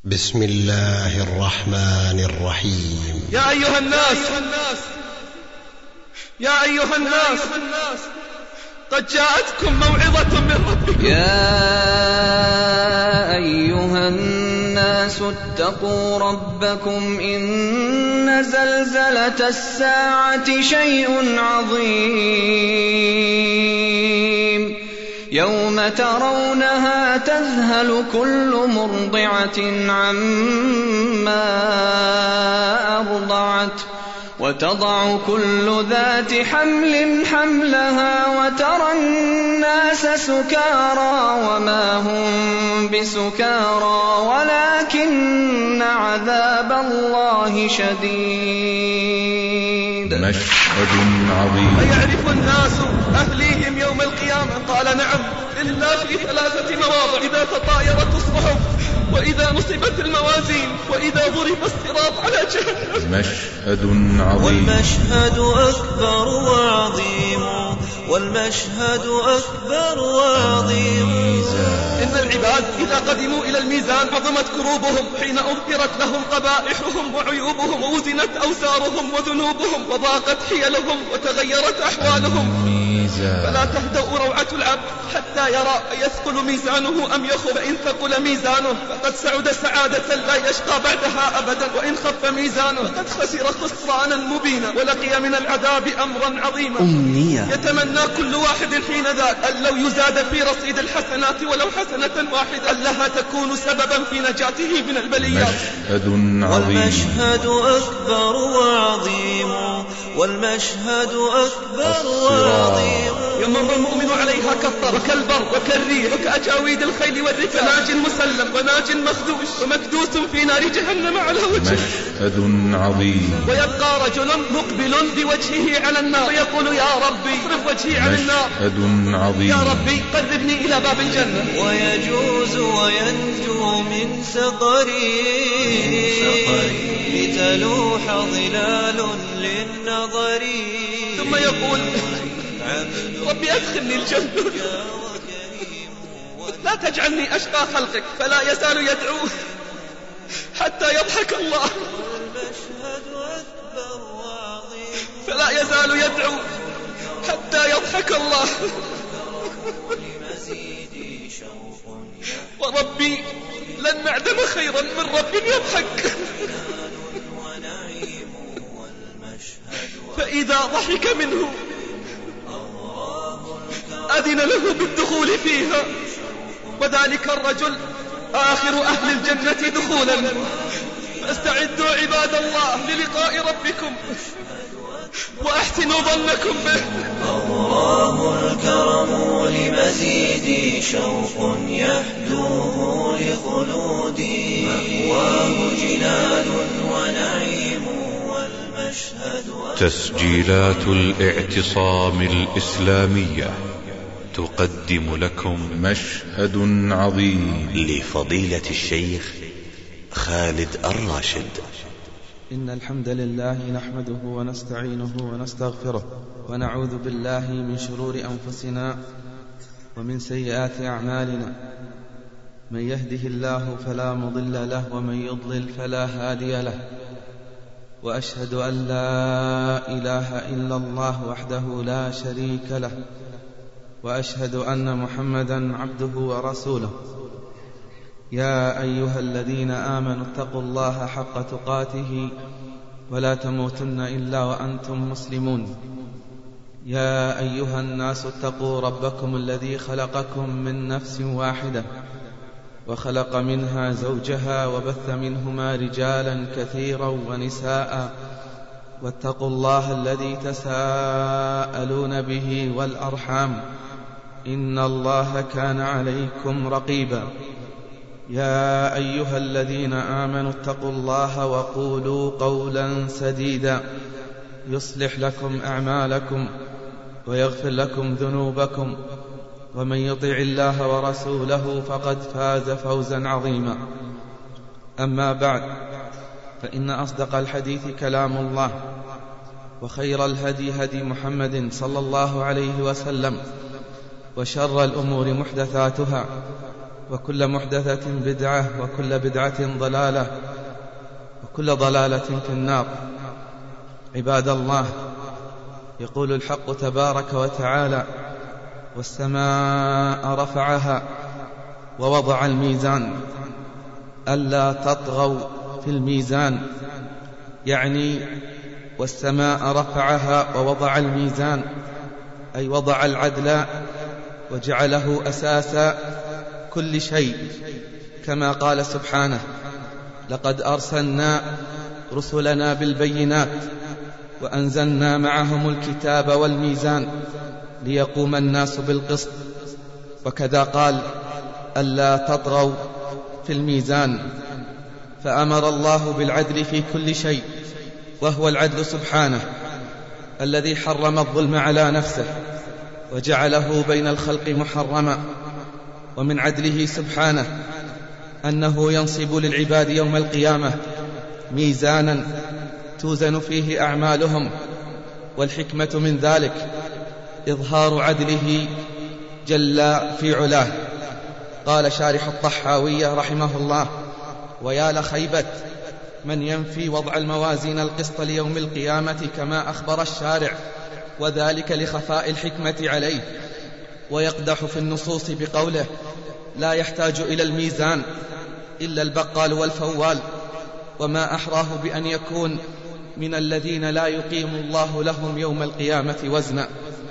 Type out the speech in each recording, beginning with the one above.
بسم الله الرحمن الرحيم. يا أيها الناس قد جاءتكم موعظة من ربكم. يا أيها الناس اتقوا ربكم إن زلزلة الساعة شيء عظيم يوم ترونها تذهل كل مرضعة عما أرضعت وتضع كل ذات حمل حملها وترى الناس سكارى وما هم بسكارى ولكن عذاب الله شديد. مشهد عظيم. أيعرف الناس أهليهم يوم القيامة؟ قال نعم، إلا في 3 مواضع: إذا تطايرت الصحف، وإذا نصبت الموازين، وإذا ضرب الصراط على جهنم. مشهد عظيم. والمشهد أكبر وعظيم، والمشهد أكبر وعظيم. إن العباد إذا قدموا إلى الميزان عظمت كروبهم حين أذكرت لهم قبائحهم وعيوبهم ووزنت أوزارهم وذنوبهم وضاقت حيلهم وتغيرت أحوالهم. فلا تهدأ روعة العبد حتى يرى يثقل ميزانه أم يخف. فإن ثقل ميزانه فقد سعد سعادة لا يشقى بعدها أبدا، وإن خف ميزانه فقد خسر خسرانا مبينا ولقي من العذاب أمرا عظيما. يتمنى كل واحد حين ذاك أن لو يزاد في رصيد الحسنات ولو حسنة واحدة لها تكون سببا في نجاته من البليات. مشهد عظيم. والمشهد أكبر وعظيم، والمشهد أكبر وعظيم. يمر المؤمن عليها كالطر وكالبر وكالريح وكأجاويد الخيل والركاب، ناج مسلم وناج مخدوش ومكدوس في نار جهنم على وجهه. مشهد عظيم. ويبقى رجل مقبل بوجهه على النار ويقول يا ربي اصرف وجهي عن النار. مشهد عظيم. يا ربي قربني إلى باب الجنة. ويجوز وينجو من سقري لتلوح ظلال للنظر. ثم يقول ربي أدخلني الجنة لا تجعلني أشقى خلقك. فلا يزال يدعو حتى يضحك الله. فلا يزال يدعو حتى يضحك الله. وربي لن نعدم خيرا من رب يضحك. فإذا ضحك منه أذن له بالدخول فيها، وذلك الرجل آخر أهل الجنة دخولا. فاستعدوا عباد الله للقاء ربكم وأحسنوا ظنكم به. الله الكرم لمزيد شوق يحدوه لخلودي، مأواه جنان ونعيم والمشهد. تسجيلات الاعتصام الإسلامية تقدم لكم مشهد عظيم لفضيلة الشيخ خالد الراشد. إن الحمد لله نحمده ونستعينه ونستغفره ونعوذ بالله من شرور أنفسنا ومن سيئات أعمالنا. من يهده الله فلا مضل له ومن يضلل فلا هادي له. وأشهد أن لا إله إلا الله وحده لا شريك له، وأشهد أن محمدا عبده ورسوله. يا أيها الذين آمنوا اتقوا الله حق تقاته ولا تموتن إلا وأنتم مسلمون. يا أيها الناس اتقوا ربكم الذي خلقكم من نفس واحدة وخلق منها زوجها وبث منهما رجالا كثيرا ونساء، واتقوا الله الذي تساءلون به والأرحام إن الله كان عليكم رقيبا. يا أيها الذين آمنوا اتقوا الله وقولوا قولا سديدا يصلح لكم أعمالكم ويغفر لكم ذنوبكم، ومن يطع الله ورسوله فقد فاز فوزا عظيما. أما بعد، فإن أصدق الحديث كلام الله، وخير الهدي هدي محمد صلى الله عليه وسلم، وشر الأمور محدثاتها، وكل محدثة بدعة وكل بدعة ضلالة وكل ضلالة في النار. عباد الله، يقول الحق تبارك وتعالى: والسماء رفعها ووضع الميزان ألا تطغوا في الميزان، يعني والسماء رفعها ووضع الميزان أي وضع العدل وجعله أساس كل شيء، كما قال سبحانه: لقد أرسلنا رسلنا بالبينات وأنزلنا معهم الكتاب والميزان ليقوم الناس بالقسط. وكذا قال: ألا تطغوا في الميزان. فأمر الله بالعدل في كل شيء، وهو العدل سبحانه الذي حرم الظلم على نفسه وجعله بين الخلق محرما. ومن عدله سبحانه أنه ينصب للعباد يوم القيامة ميزانا توزن فيه أعمالهم، والحكمة من ذلك إظهار عدله جل في علاه. قال شارح الطحاوية رحمه الله: ويا لخيبة من ينفي وضع الموازين القسط ليوم القيامة كما أخبر الشارع، وذلك لخفاء الحكمة عليه، ويقدح في النصوص بقوله: لا يحتاج إلى الميزان إلا البقال والفوال. وما أحراه بأن يكون من الذين لا يقيم الله لهم يوم القيامة وزنا.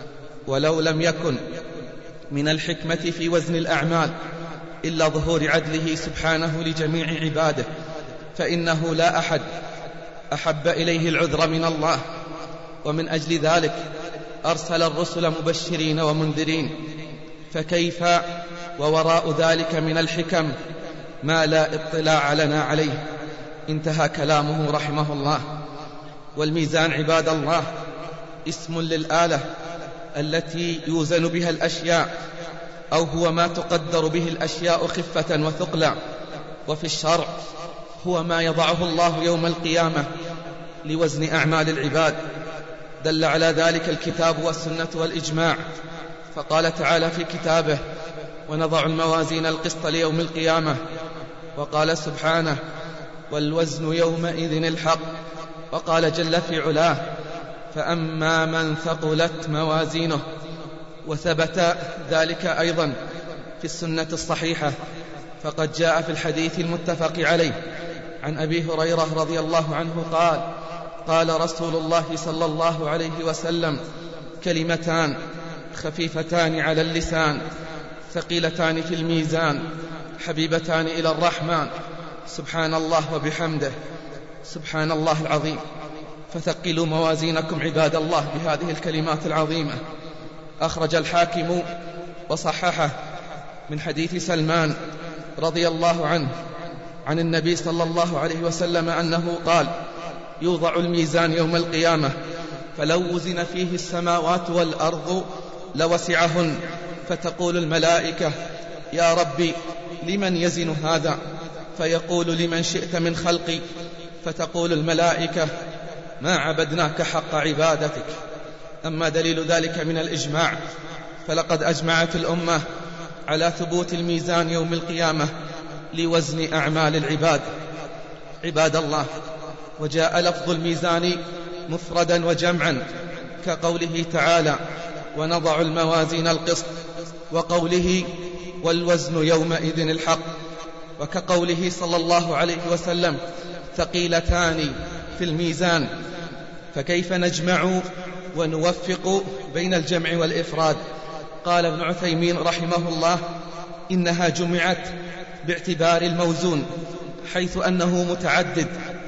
ولو لم يكن من الحكمة في وزن الأعمال إلا ظهور عدله سبحانه لجميع عباده، فإنه لا أحد أحب إليه العذر من الله. ومن أجل ذلك أرسل الرسل مبشرين ومنذرين، فكيف ووراء ذلك من الحكم ما لا اطلاع لنا عليه. انتهى كلامه رحمه الله. والميزان عباد الله اسم للآلة التي يوزن بها الأشياء، أو هو ما تقدر به الأشياء خفة وثقلا. وفي الشرع هو ما يضعه الله يوم القيامة لوزن أعمال العباد. دل على ذلك الكتاب والسنة والإجماع، فقال تعالى في كتابه: ونضع الموازين القسط ليوم القيامة. وقال سبحانه: والوزن يومئذ الحق. وقال جل في علاه: فأما من ثقلت موازينه. وثبت ذلك أيضا في السنة الصحيحة، فقد جاء في الحديث المتفق عليه عن أبي هريرة رضي الله عنه قال: قال رسول الله صلى الله عليه وسلم: كلمتان خفيفتان على اللسان ثقيلتان في الميزان حبيبتان إلى الرحمن، سبحان الله وبحمده، سبحان الله العظيم. فثقلوا موازينكم عباد الله بهذه الكلمات العظيمة. أخرج الحاكم وصححه من حديث سلمان رضي الله عنه عن النبي صلى الله عليه وسلم أنه قال: يوضع الميزان يوم القيامة، فلو وزن فيه السماوات والأرض لوسعهن، فتقول الملائكة: يا ربي لمن يزن هذا؟ فيقول: لمن شئت من خلقي. فتقول الملائكة: ما عبدناك حق عبادتك. أما دليل ذلك من الإجماع، فلقد أجمعت الأمة على ثبوت الميزان يوم القيامة لوزن أعمال العباد. عباد الله، وجاء لفظ الميزان مفردا وجمعا، كقوله تعالى: ونضع الموازين القسط، وقوله: والوزن يومئذ الحق، وكقوله صلى الله عليه وسلم: ثقيلتان في الميزان. فكيف نجمع ونوفق بين الجمع والإفراد؟ قال ابن عثيمين رحمه الله: إنها جمعت باعتبار الموزون حيث أنه متعدد،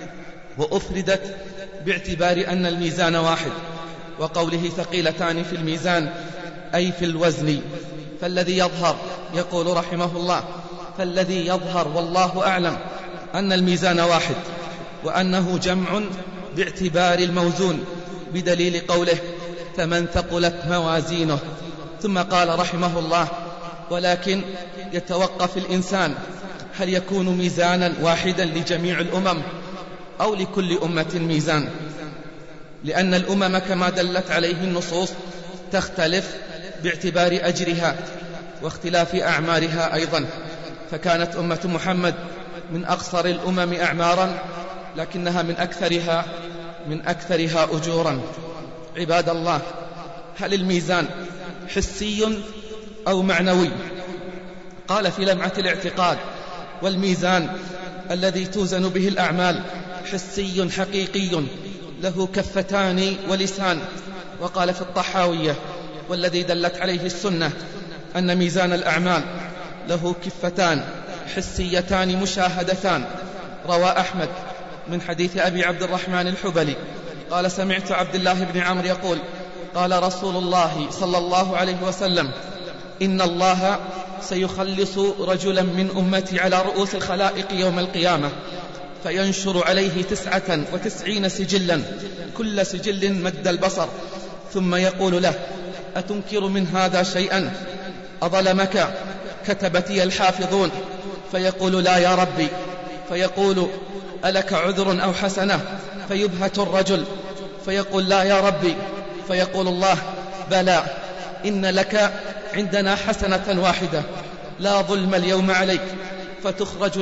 وأفردت باعتبار أن الميزان واحد. وقوله ثقيلتان في الميزان أي في الوزن. فالذي يظهر، يقول رحمه الله: فالذي يظهر والله أعلم أن الميزان واحد، وأنه جمع باعتبار الموزون، بدليل قوله: فمن ثقلت موازينه. ثم قال رحمه الله: ولكن يتوقف الإنسان هل يكون ميزانا واحدا لجميع الأمم أو لكل أمة ميزان، لأن الأمم كما دلت عليه النصوص تختلف باعتبار أجرها واختلاف أعمارها أيضا. فكانت أمة محمد من أقصر الأمم أعمارا، لكنها من أكثرها أجورا. عباد الله، هل الميزان حسي أو معنوي؟ قال في لمعة الاعتقاد: والميزان الذي توزن به الأعمال حسي حقيقي له كفتان ولسان. وقال في الطحاوية: والذي دلت عليه السنة أن ميزان الأعمال له كفتان حسيتان مشاهدتان. روى أحمد من حديث أبي عبد الرحمن الحبلي قال: سمعت عبد الله بن عمرو يقول: قال رسول الله صلى الله عليه وسلم: إن الله سيخلص رجلا من أمتي على رؤوس الخلائق يوم القيامة، فينشر عليه 99 سجلا، كل سجل مد البصر، ثم يقول له: أتنكر من هذا شيئا؟ أظلمك كتبتي الحافظون؟ فيقول: لا يا ربي. فيقول: ألك عذر أو حسنة؟ فيبهت الرجل فيقول: لا يا ربي. فيقول الله: بلى، إن لك عندنا حسنة واحدة، لا ظلم اليوم عليك. فتخرج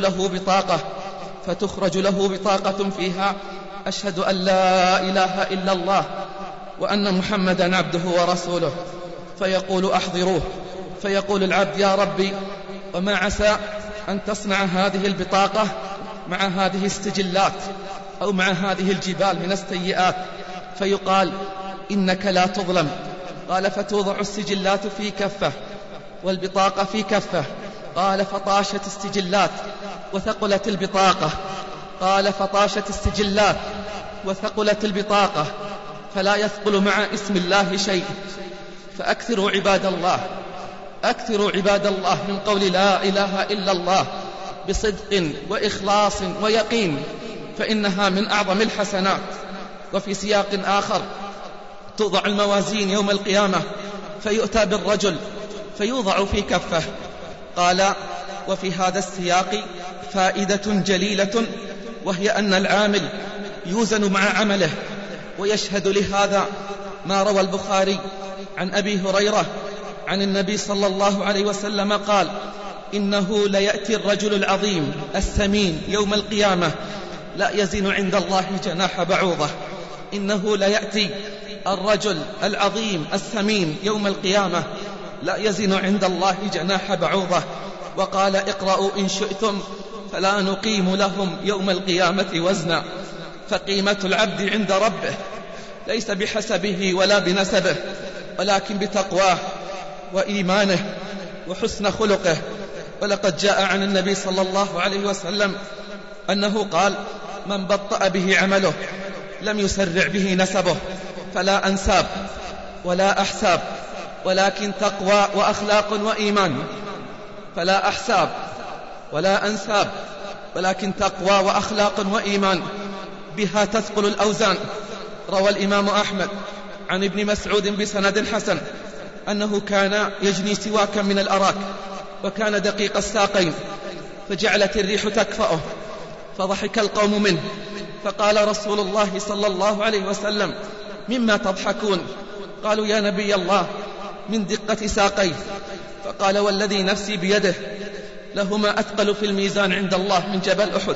له بطاقة فيها: أشهد أن لا إله إلا الله وأن محمدا عبده ورسوله. فيقول: أحضروه. فيقول العبد: يا ربي، وما عسى أن تصنع هذه البطاقة مع هذه السجلات أو مع هذه الجبال من السيئات؟ فيقال: إنك لا تظلم. قال: فتوضع السجلات في كفة والبطاقة في كفة. قال: فطاشت السجلات وثقلت البطاقة. قال: فطاشت السجلات وثقلت البطاقة، فلا يثقل مع اسم الله شيء. فأكثروا عباد الله من قول لا إله إلا الله بصدق وإخلاص ويقين، فإنها من أعظم الحسنات. وفي سياق آخر: توضع الموازين يوم القيامة فيؤتى بالرجل فيوضع في كفه. قال: وفي هذا السياق فائدة جليلة، وهي أن العامل يوزن مع عمله. ويشهد لهذا ما روى البخاري عن أبي هريرة عن النبي صلى الله عليه وسلم قال: إنه ليأتي الرجل العظيم السمين يوم القيامة لا يزن عند الله جناح بعوضة. إنه ليأتي الرجل العظيم السمين يوم القيامة لا يزن عند الله جناح بعوضة. وقال: اقرأوا إن شئتم فلا نقيم لهم يوم القيامة وزنا. فقيمة العبد عند ربه ليس بحسبه ولا بنسبه، ولكن بتقواه وإيمانه وحسن خلقه. ولقد جاء عن النبي صلى الله عليه وسلم أنه قال: من بطأ به عمله لم يسرع به نسبه. فلا أنساب ولا أحساب، ولكن تقوى وأخلاق وإيمان. فلا أحساب ولا أنساب، ولكن تقوى وأخلاق وإيمان، بها تثقل الأوزان. روى الإمام أحمد عن ابن مسعود بسند حسن أنه كان يجني سواكا من الأراك، وكان دقيق الساقين، فجعلت الريح تكفأه، فضحك القوم منه. فقال رسول الله صلى الله عليه وسلم: مما تضحكون؟ قالوا: يا نبي الله، من دقة ساقيه. فقال: والذي نفسي بيده لهما أثقل في الميزان عند الله من جبل أحد.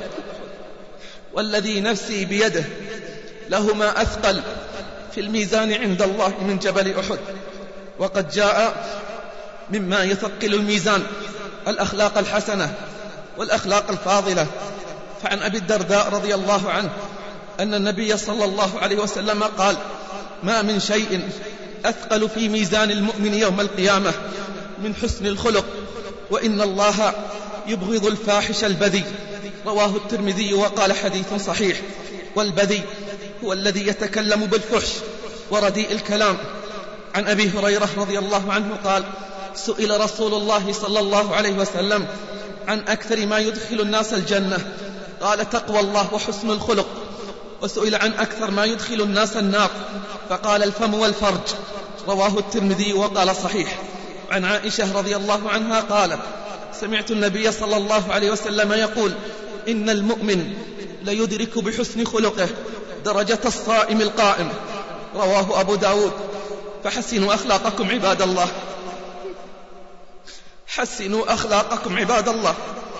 والذي نفسي بيده لهما أثقل في الميزان عند الله من جبل أحد. وقد جاء مما يثقل الميزان الأخلاق الحسنة والأخلاق الفاضلة. فعن أبي الدرداء رضي الله عنه أن النبي صلى الله عليه وسلم قال: ما من شيء أثقل في ميزان المؤمن يوم القيامة من حسن الخلق، وإن الله يبغض الفاحش البذي. رواه الترمذي وقال: حديث صحيح. والبذي هو الذي يتكلم بالفحش ورديء الكلام. عن أبي هريرة رضي الله عنه قال: سئل رسول الله صلى الله عليه وسلم عن أكثر ما يدخل الناس الجنة، قال: تقوى الله وحسن الخلق. وسئل عن أكثر ما يدخل الناس النار، فقال: الفم والفرج. رواه الترمذي وقال: صحيح. عن عائشة رضي الله عنها قالت: سمعت النبي صلى الله عليه وسلم يقول: إن المؤمن ليدرك بحسن خلقه درجة الصائم القائم. رواه أبو داود. فحسنوا أخلاقكم عباد الله، حسنوا أخلاقكم عباد الله.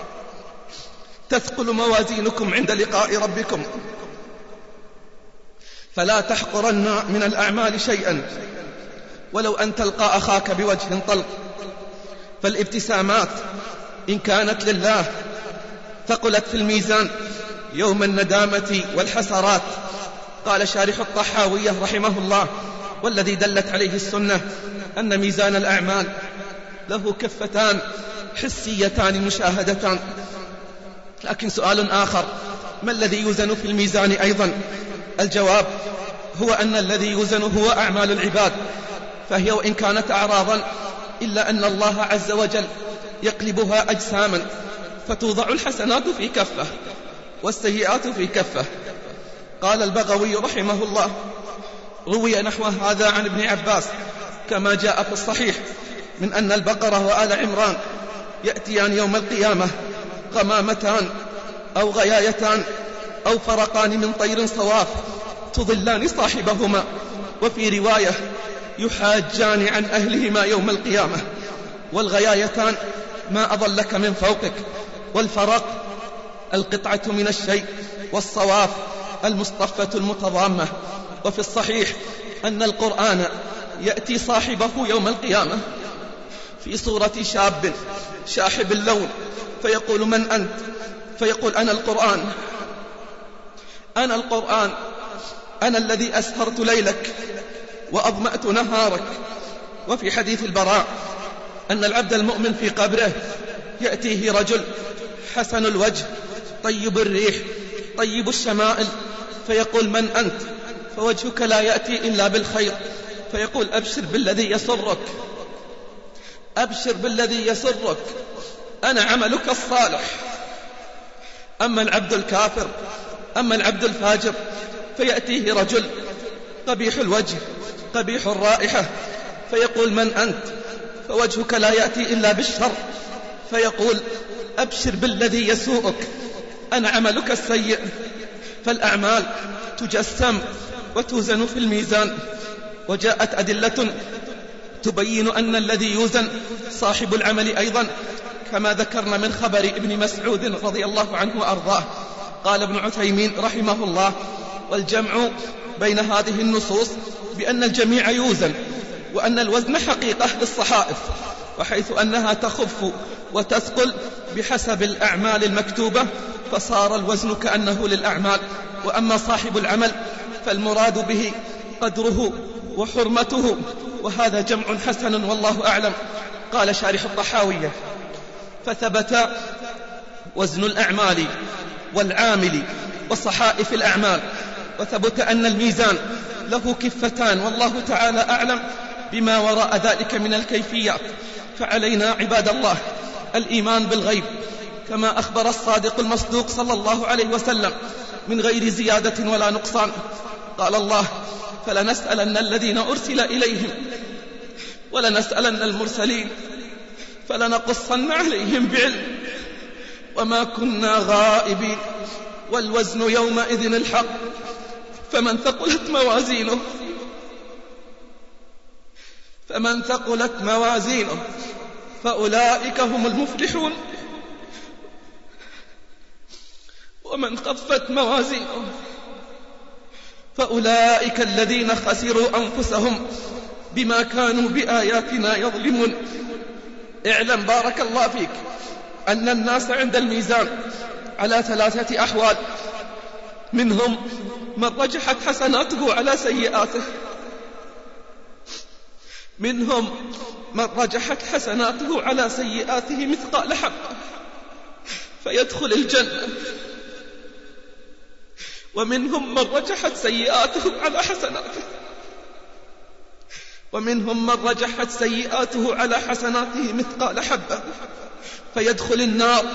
تثقل موازينكم عند لقاء ربكم. فلا تحقرن من الأعمال شيئا ولو أن تلقى أخاك بوجه طلق. فالابتسامات إن كانت لله ثقلت في الميزان يوم الندامة والحسرات. قال شارح الطحاوية رحمه الله: والذي دلت عليه السنة أن ميزان الأعمال له كفتان حسيتان مشاهدتان. لكن سؤال آخر: ما الذي يوزن في الميزان أيضا؟ الجواب هو أن الذي يوزن هو أعمال العباد، فهي وإن كانت أعراضا إلا أن الله عز وجل يقلبها أجساما، فتوضع الحسنات في كفة والسيئات في كفة. قال البغوي رحمه الله: روي نحو هذا عن ابن عباس كما جاء في الصحيح من أن البقرة وآل عمران يأتيان يوم القيامة غمامتان أو غيايتان أو فرقان من طير صواف تظلان صاحبهما، وفي رواية يحاجان عن أهلهما يوم القيامة. والغيايتان ما أضلك من فوقك، والفرق القطعة من الشيء، والصواف المصطفة المتضامة. وفي الصحيح أن القرآن يأتي صاحبه يوم القيامة في صورة شاب شاحب اللون، فيقول: من أنت؟ فيقول: أنا القرآن، أنا القرآن، أنا الذي أسهرت ليلك وأظمأت نهارك. وفي حديث البراء أن العبد المؤمن في قبره يأتيه رجل حسن الوجه طيب الريح طيب الشمائل، فيقول: من أنت؟ فوجهك لا يأتي إلا بالخير، فيقول: أبشر بالذي يسرك، أبشر بالذي يسرك، أنا عملك الصالح. أما العبد الكافر، أما العبد الفاجر، فيأتيه رجل قبيح الوجه قبيح الرائحة، فيقول: من أنت؟ فوجهك لا يأتي إلا بالشر، فيقول: أبشر بالذي يسوءك، أنا عملك السيء. فالأعمال تجسم وتوزن في الميزان، وجاءت أدلة تبين أن الذي يوزن صاحب العمل أيضا، كما ذكرنا من خبر ابن مسعود رضي الله عنه وأرضاه. قال ابن عثيمين رحمه الله: والجمع بين هذه النصوص بأن الجميع يوزن، وأن الوزن حقيقة للصحائف، وحيث أنها تخف وتثقل بحسب الأعمال المكتوبة، فصار الوزن كأنه للأعمال. وأما صاحب العمل فالمراد به قدره وحرمته، وهذا جمع حسن والله أعلم. قال شارح الطحاوية: فثبت وزن الأعمال والعامل وصحائف الأعمال، وثبت أن الميزان له كفتان، والله تعالى أعلم بما وراء ذلك من الكيفيات. فعلينا عباد الله الإيمان بالغيب كما أخبر الصادق المصدوق صلى الله عليه وسلم من غير زيادة ولا نقصان. قال الله: فلنسألن الذين أرسل إليهم ولنسألن المرسلين فلنقصن عليهم بعلم وما كنا غائبين، والوزن يومئذ الحق، فمن ثقلت موازينه فأولئك هم المفلحون، ومن خفت موازينه فأولئك الذين خسروا أنفسهم بما كانوا بآياتنا يظلمون. اعلم بارك الله فيك أن الناس عند الميزان على 3 أحوال: منهم من رجحت حسناته على سيئاته، منهم من رجحت حسناته على سيئاته مثقال حبة فيدخل الجنة، ومنهم من رجحت سيئاته على حسناته، ومنهم من رجحت سيئاته على حسناته مثقال حبة فيدخل النار،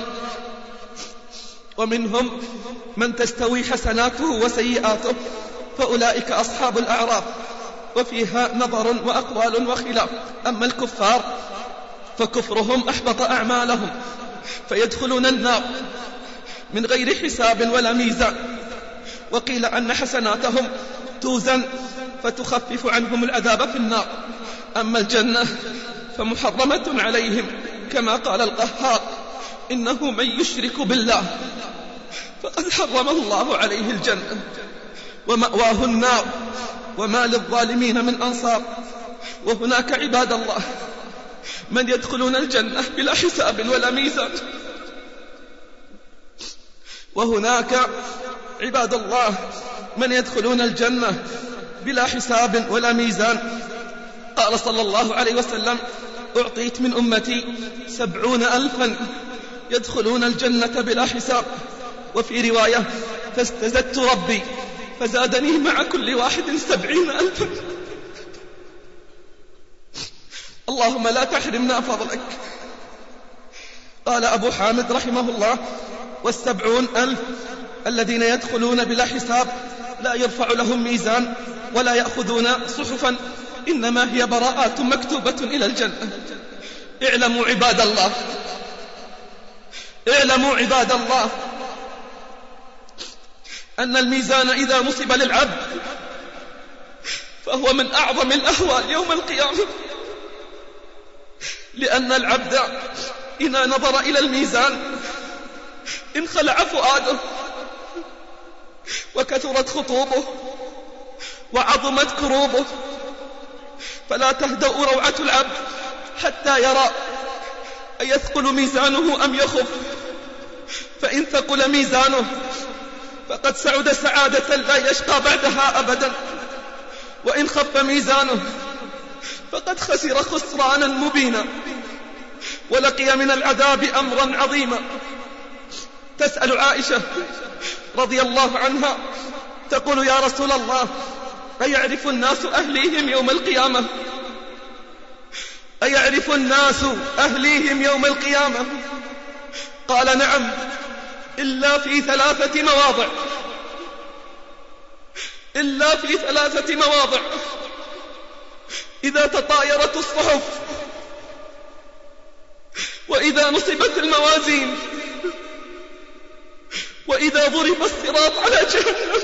ومنهم من تستوي حسناته وسيئاته فأولئك أصحاب الأعراف، وفيها نظر وأقوال وخلاف. أما الكفار فكفرهم أحبط أعمالهم فيدخلون النار من غير حساب ولا ميزان. وقيل أن حسناتهم توزن فتخفف عنهم العذاب في النار. أما الجنة فمحرمة عليهم كما قال القهار: إنه من يشرك بالله فقد حرم الله عليه الجنة ومأواه النار وما للظالمين من أنصار. وهناك عباد الله من يدخلون الجنة بلا حساب ولا ميزان. وهناك عباد الله من يدخلون الجنة بلا حساب ولا ميزان. قال صلى الله عليه وسلم: أعطيت من أمتي 70,000 يدخلون الجنة بلا حساب. وفي رواية: فاستزدت ربي فزادني مع كل واحد 70,000. اللهم لا تحرمنا فضلك. قال أبو حامد رحمه الله: 70,000 الذين يدخلون بلا حساب لا يرفع لهم ميزان ولا يأخذون صحفا، إنما هي براءات مكتوبة إلى الجنة. اعلموا عباد الله، اعلموا عباد الله أن الميزان إذا نصب للعبد فهو من أعظم الأهوال يوم القيامة، لأن العبد إذا نظر إلى الميزان انخلع فؤاده وكثرت خطوبه وعظمت كروبه، فلا تهدأ روعة العبد حتى يرى أيثقل ميزانه أم يخف. فإن ثقل ميزانه فقد سعد سعادة لا يشقى بعدها أبدا، وإن خف ميزانه فقد خسر خسرانا مبينا ولقي من العذاب أمرا عظيما. تسأل عائشة رضي الله عنها تقول: يا رسول الله، أيعرف الناس أهليهم يوم القيامة؟ أيعرف الناس أهليهم يوم القيامة؟ قال: نعم، إلا في 3 مواضع، إلا في 3 مواضع: إذا تطايرت الصحف، وإذا نصبت الموازين، وإذا ضرب الصراط على جهنم.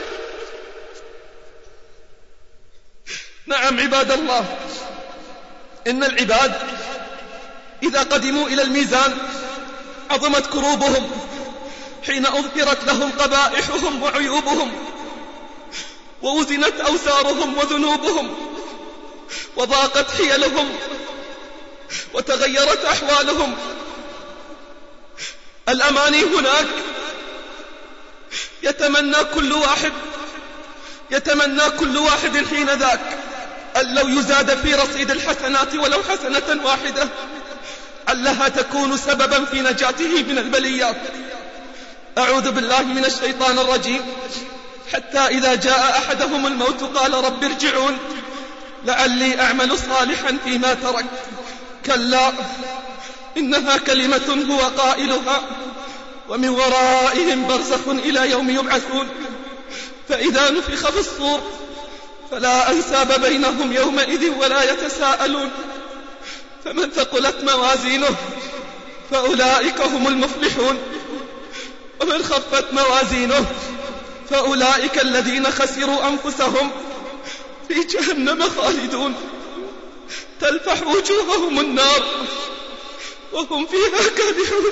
نعم عباد الله، إن العباد إذا قدموا إلى الميزان عظمت كروبهم حين أذكرت لهم قبائحهم وعيوبهم، ووزنت أوزارهم وذنوبهم، وضاقت حيلهم وتغيرت أحوالهم. الأماني هناك يتمنى كل واحد حين ذاك أن لو يزاد في رصيد الحسنات ولو حسنة واحدة علها تكون سببا في نجاته من البليات. أعوذ بالله من الشيطان الرجيم. حتى إذا جاء أحدهم الموت قال: رب ارجعون لعلي أعمل صالحا فيما ترك. كلا إنها كلمة هو قائلها ومن ورائهم برزخ إلى يوم يبعثون. فإذا نفخ في الصور فلا أنساب بينهم يومئذ ولا يتساءلون. فمن ثقلت موازينه فأولئك هم المفلحون، ومن خفت موازينه فأولئك الذين خسروا أنفسهم في جهنم خالدون تلفح وجوههم النار وهم فيها كالحون.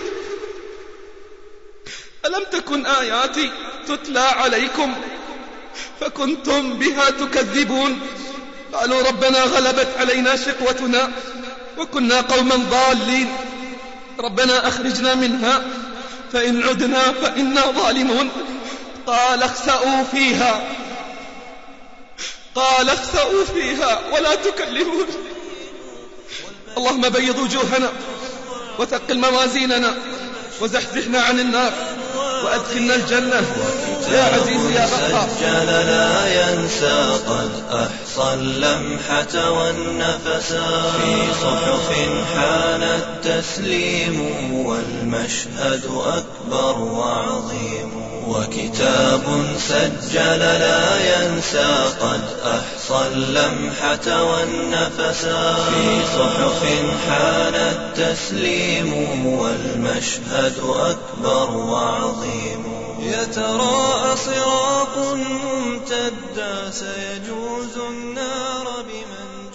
ألم تكن آياتي تتلى عليكم فكنتم بها تكذبون؟ قالوا ربنا غلبت علينا شقوتنا وكنا قوما ضالين، ربنا أخرجنا منها فإن عدنا فإنا ظالمون. قال اخسأوا فيها ولا تكلمون. اللهم بيض وجوهنا وثقل موازيننا وزحزحنا عن النار وأدخلنا الجنة يا عزيز يا غفار. سجل لا ينسى قد أحصى اللمحة والنفسا في صحف حان التسليم والمشهد أكبر وعظيم. وكتاب سجل لا ينسى قد أحصى اللمحة والنفسا في صحف حان التسليم والمشهد أكبر وعظيم. يتراءى صراط ممتدا سيجوز النار بمن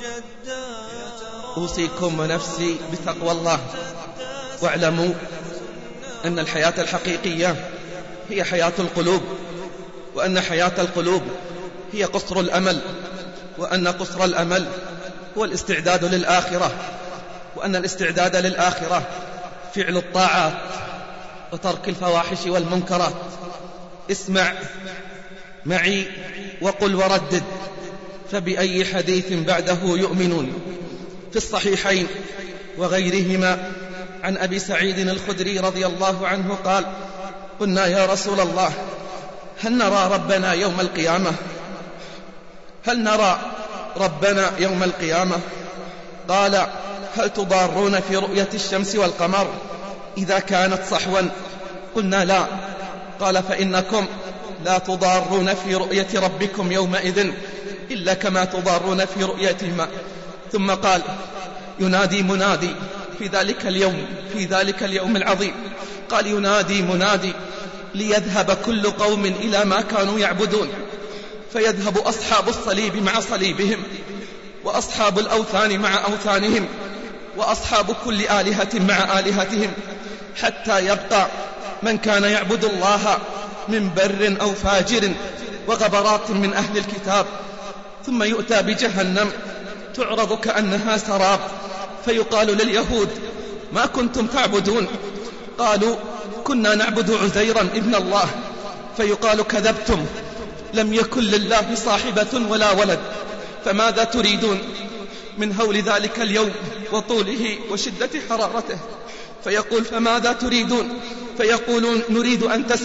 جدا. أوصيكم ونفسي بتقوى الله، واعلموا أن الحياة الحقيقية هي حياة القلوب، وأن حياة القلوب هي قصر الأمل، وأن قصر الأمل هو الاستعداد للآخرة، وأن الاستعداد للآخرة فعل الطاعات وترك الفواحش والمنكرات. اسمع معي وقل وردد، فبأي حديث بعده يؤمنون. في الصحيحين وغيرهما عن أبي سعيد الخدري رضي الله عنه قال: قلنا يا رسول الله هل نرى ربنا يوم القيامة؟ هل نرى ربنا يوم القيامة؟ قال: هل تضارون في رؤية الشمس والقمر إذا كانت صحوا؟ قلنا لا. قال: فإنكم لا تضارون في رؤية ربكم يومئذ إلا كما تضارون في رؤيتهما. ثم قال: ينادي منادي في ذلك اليوم العظيم. قال: ينادي منادي ليذهب كل قوم إلى ما كانوا يعبدون، فيذهب أصحاب الصليب مع صليبهم، وأصحاب الأوثان مع أوثانهم، وأصحاب كل آلهة مع آلهتهم، حتى يبقى من كان يعبد الله من بر أو فاجر وغبرات من أهل الكتاب. ثم يؤتى بجهنم تعرض كأنها سراب، فيقال لليهود: ما كنتم تعبدون؟ قالوا: كنا نعبد عزيرا ابن الله. فيقال: كذبتم، لم يكن لله صاحبة ولا ولد، فماذا تريدون؟ من هول ذلك اليوم وطوله وشدة حرارته. فيقول: فماذا تريدون؟ فيقولون: نريد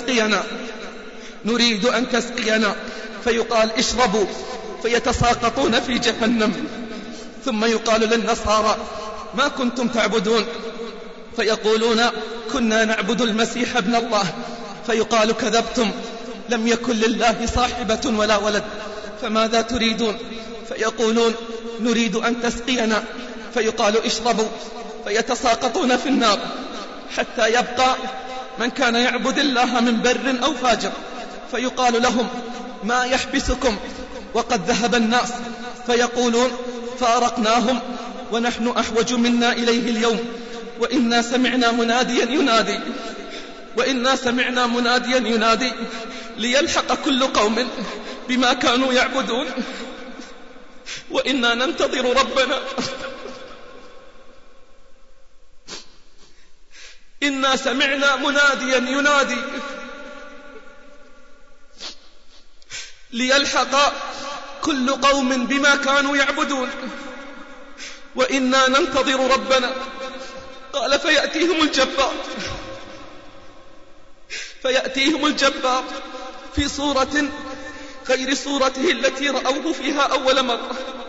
أن تسقينا. فيقال: اشربوا، فيتساقطون في جهنم. ثم يقال للنصارى: ما كنتم تعبدون؟ فيقولون: كنا نعبد المسيح ابن الله. فيقال: كذبتم، لم يكن لله صاحبة ولا ولد، فماذا تريدون؟ فيقولون: نريد أن تسقينا. فيقال: اشربوا، فيتساقطون في النار، حتى يبقى من كان يعبد الله من بر أو فاجر. فيقال لهم: ما يحبسكم وقد ذهب الناس؟ فيقولون: فارقناهم ونحن أحوج منا إليه اليوم، وإنا سمعنا مناديا ينادي ليلحق كل قوم بما كانوا يعبدون، وإنا ننتظر ربنا. إنا سمعنا مناديا ينادي ليلحق كل قوم بما كانوا يعبدون، وإنا ننتظر ربنا. قال: فيأتيهم الجبار في صورة غير صورته التي رأوه فيها أول مرة،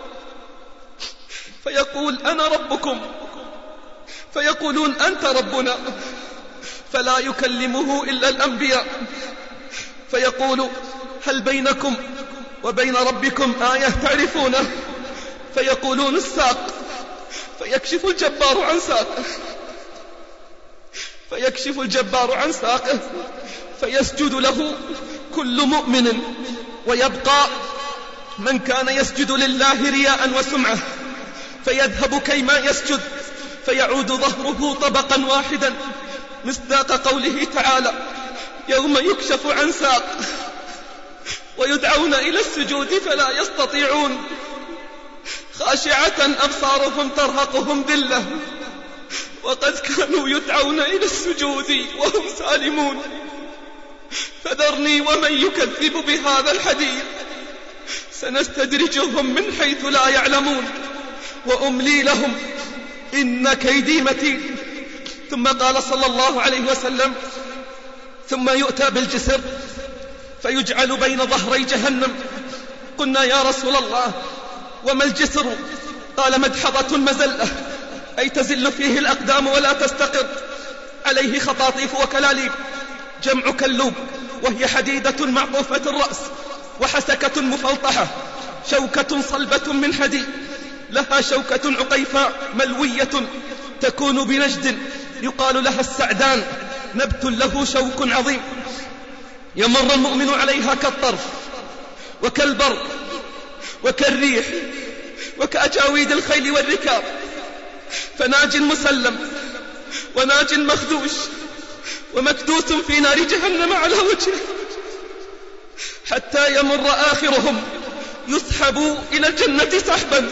فيقول: أنا ربكم. فيقولون: أنت ربنا. فلا يكلمه إلا الأنبياء. فيقول: هل بينكم وبين ربكم آية تعرفونه؟ فيقولون: الساق. فيكشف الجبار عن ساقه فيسجد له كل مؤمن، ويبقى من كان يسجد لله رياء وسمعة، فيذهب كيما يسجد، فيعود ظهره طبقا واحدا، مصداق قوله تعالى: يوم يكشف عن ساق ويدعون إلى السجود فلا يستطيعون، خاشعة أبصارهم ترهقهم ذلة، وقد كانوا يدعون إلى السجود وهم سالمون. فذرني ومن يكذب بهذا الحديث سنستدرجهم من حيث لا يعلمون وأملي لهم إن كيدي متين. ثم قال صلى الله عليه وسلم: ثم يؤتى بالجسر فيجعل بين ظهري جهنم. قلنا: يا رسول الله وما الجسر؟ قال: مدحضة مزلة، أي تزل فيه الأقدام ولا تستقر، عليه خطاطيف وكلاليب، جمع كلوب، وهي حديدة معطوفة الرأس، وحسكة مفلطحة، شوكة صلبة من حديد، لها شوكة عقيفاء ملوية تكون بنجد يقال لها السعدان، نبت له شوك عظيم، يمر المؤمن عليها كالطرف وكالبرق وكالريح وكأجاويد الخيل والركاب، فناج مسلم وناج مخدوش ومكدوس في نار جهنم على وجهه، حتى يمر آخرهم يسحب إلى الجنة سحبا.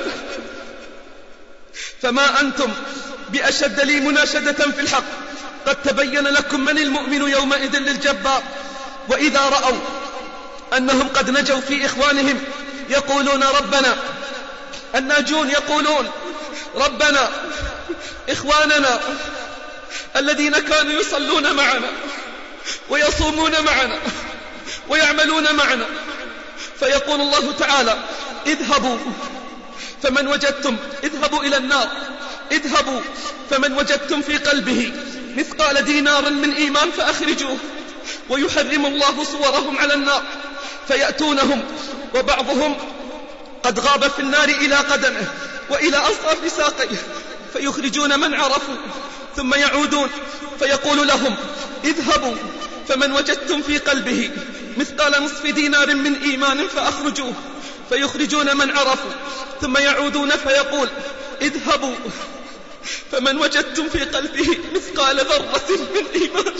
فما أنتم بأشد لي مناشدة في الحق، قد تبين لكم من المؤمن يومئذ للجبار. وإذا رأوا أنهم قد نجوا في إخوانهم يقولون ربنا، الناجون يقولون ربنا إخواننا الذين كانوا يصلون معنا ويصومون معنا ويعملون معنا. فيقول الله تعالى اذهبوا فمن وجدتم، اذهبوا إلى النار، اذهبوا فمن وجدتم في قلبه مثقال دينار من إيمان فأخرجوه. ويحرم الله صورهم على النار، فيأتونهم وبعضهم قد غاب في النار إلى قدمه وإلى أصاف ساقيه، فيخرجون من عرفوا ثم يعودون فيقول لهم اذهبوا فمن وجدتم في قلبه مثقال نصف دينار من إيمان فأخرجوه. فيخرجون من عرفوا ثم يعودون فيقول اذهبوا فمن وجدتم في قلبه مثقال ذرة من إيمان،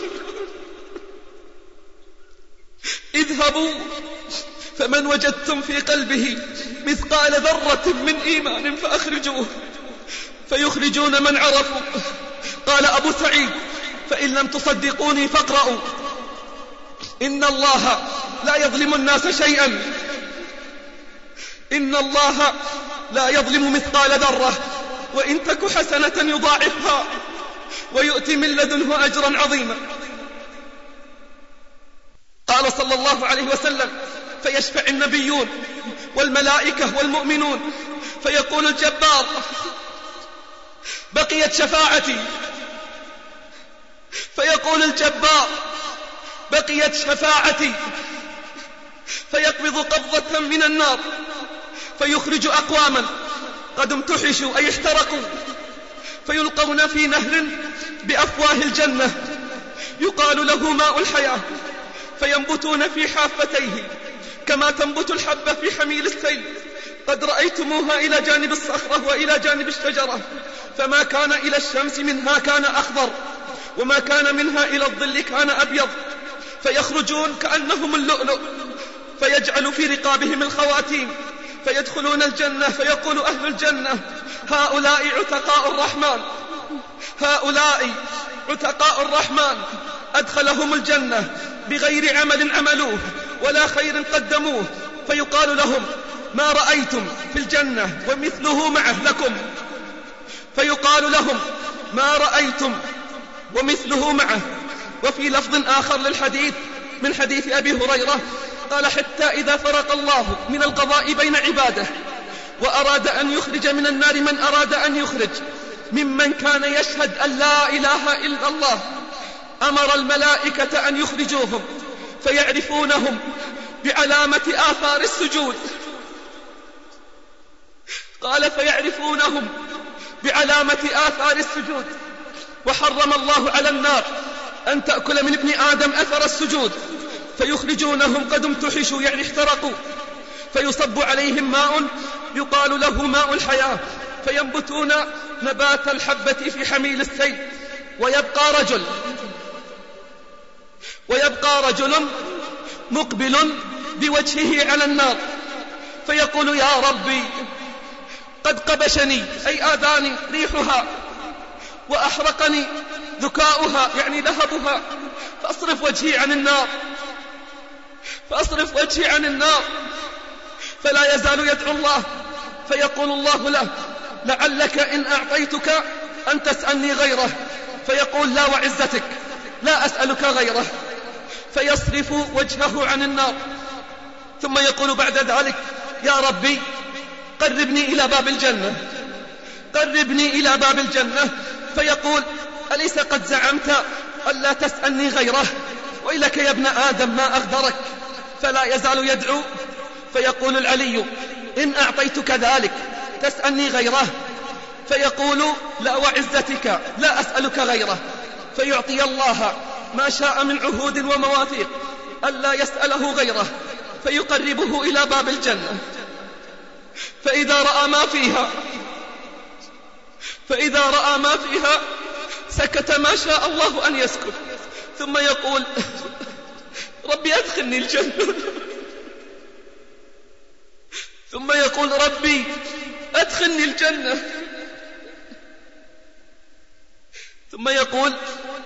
اذهبوا فمن وجدتم في قلبه مثقال ذرة من إيمان فأخرجوه. فيخرجون من عرفوا. قال أبو سعيد فإن لم تصدقوني فاقرأوا إن الله لا يظلم الناس شيئا، إن الله لا يظلم مثقال ذرة وإن تك حسنة يضاعفها ويؤتي من لدنه أجرا عظيما. قال صلى الله عليه وسلم فيشفع النبيون والملائكة والمؤمنون، فيقول الجبار بقيت شفاعتي، فيقول الجبار بقيت شفاعتي، فيقبض قبضة من النار فيخرج أقواما قد امتحشوا أي احترقوا، فيلقون في نهر بأفواه الجنة يقال له ماء الحياة، فينبتون في حافتيه كما تنبت الحبة في حميل السيل. قد رأيتموها إلى جانب الصخرة وإلى جانب الشجرة، فما كان إلى الشمس منها كان أخضر، وما كان منها إلى الظل كان أبيض. فيخرجون كأنهم اللؤلؤ، فيجعل في رقابهم الخواتيم، فيدخلون الجنة. فيقول أهل الجنة هؤلاء عتقاء الرحمن، هؤلاء عتقاء الرحمن أدخلهم الجنة بغير عمل عملوه ولا خير قدموه. فيقال لهم ما رأيتم في الجنة ومثله معه لكم، فيقال لهم ما رأيتم ومثله معه. وفي لفظ آخر للحديث من حديث أبي هريرة قال حتى إذا فرق الله من القضاء بين عباده وأراد أن يخرج من النار من أراد أن يخرج ممن كان يشهد أن لا إله إلا الله، أمر الملائكة أن يخرجوهم فيعرفونهم بعلامة آثار السجود. قال فيعرفونهم بعلامة آثار السجود. وحرم الله على النار أن تأكل من ابن آدم أثر السجود، فيخرجونهم قد امتحشوا يعني احترقوا، فيصب عليهم ماء يقال له ماء الحياة، فينبتون نبات الحبة في حميل السيل. ويبقى رجل مقبل بوجهه على النار فيقول يا ربي قد قبشني أي آذاني ريحها وأحرقني ذكاؤها يعني لهبها، فأصرف وجهي عن النار. فلا يزال يدعو الله، فيقول الله له لعلك إن أعطيتك أن تسألني غيره، فيقول لا وعزتك لا أسألك غيره، فيصرف وجهه عن النار. ثم يقول بعد ذلك يا ربي قربني إلى باب الجنة، فيقول أليس قد زعمت ألا تسألني غيره، وإلك يا ابن آدم ما أغدرك. فلا يزال يدعو، فيقول العلي إن أعطيتك ذلك تسألني غيره، فيقول لا وعزتك لا أسألك غيره، فيعطي الله ما شاء من عهود ومواثيق ألا يسأله غيره، فيقربه إلى باب الجنة. فإذا رأى ما فيها سكت ما شاء الله أن يسكت، ثم يقول ربي أدخلني الجنة، ثم يقول ربي أدخلني الجنة، ثم يقول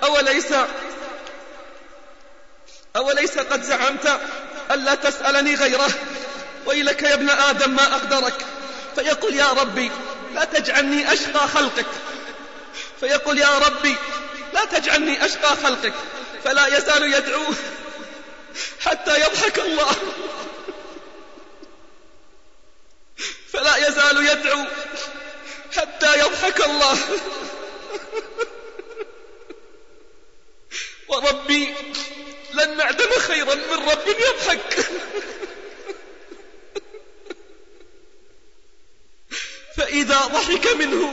أوليس قد زعمت ألا تسألني غيره، ويلك يا ابن آدم ما أقدرك. فيقول يا ربي لا تجعلني أشقى خلقك، فيقول يا ربي لا تجعلني أشقى خلقك، فلا يزال يدعو حتى يضحك الله، فلا يزال يدعو حتى يضحك الله. وربي لن نعدم خيرا من رب يضحك. فإذا ضحك منه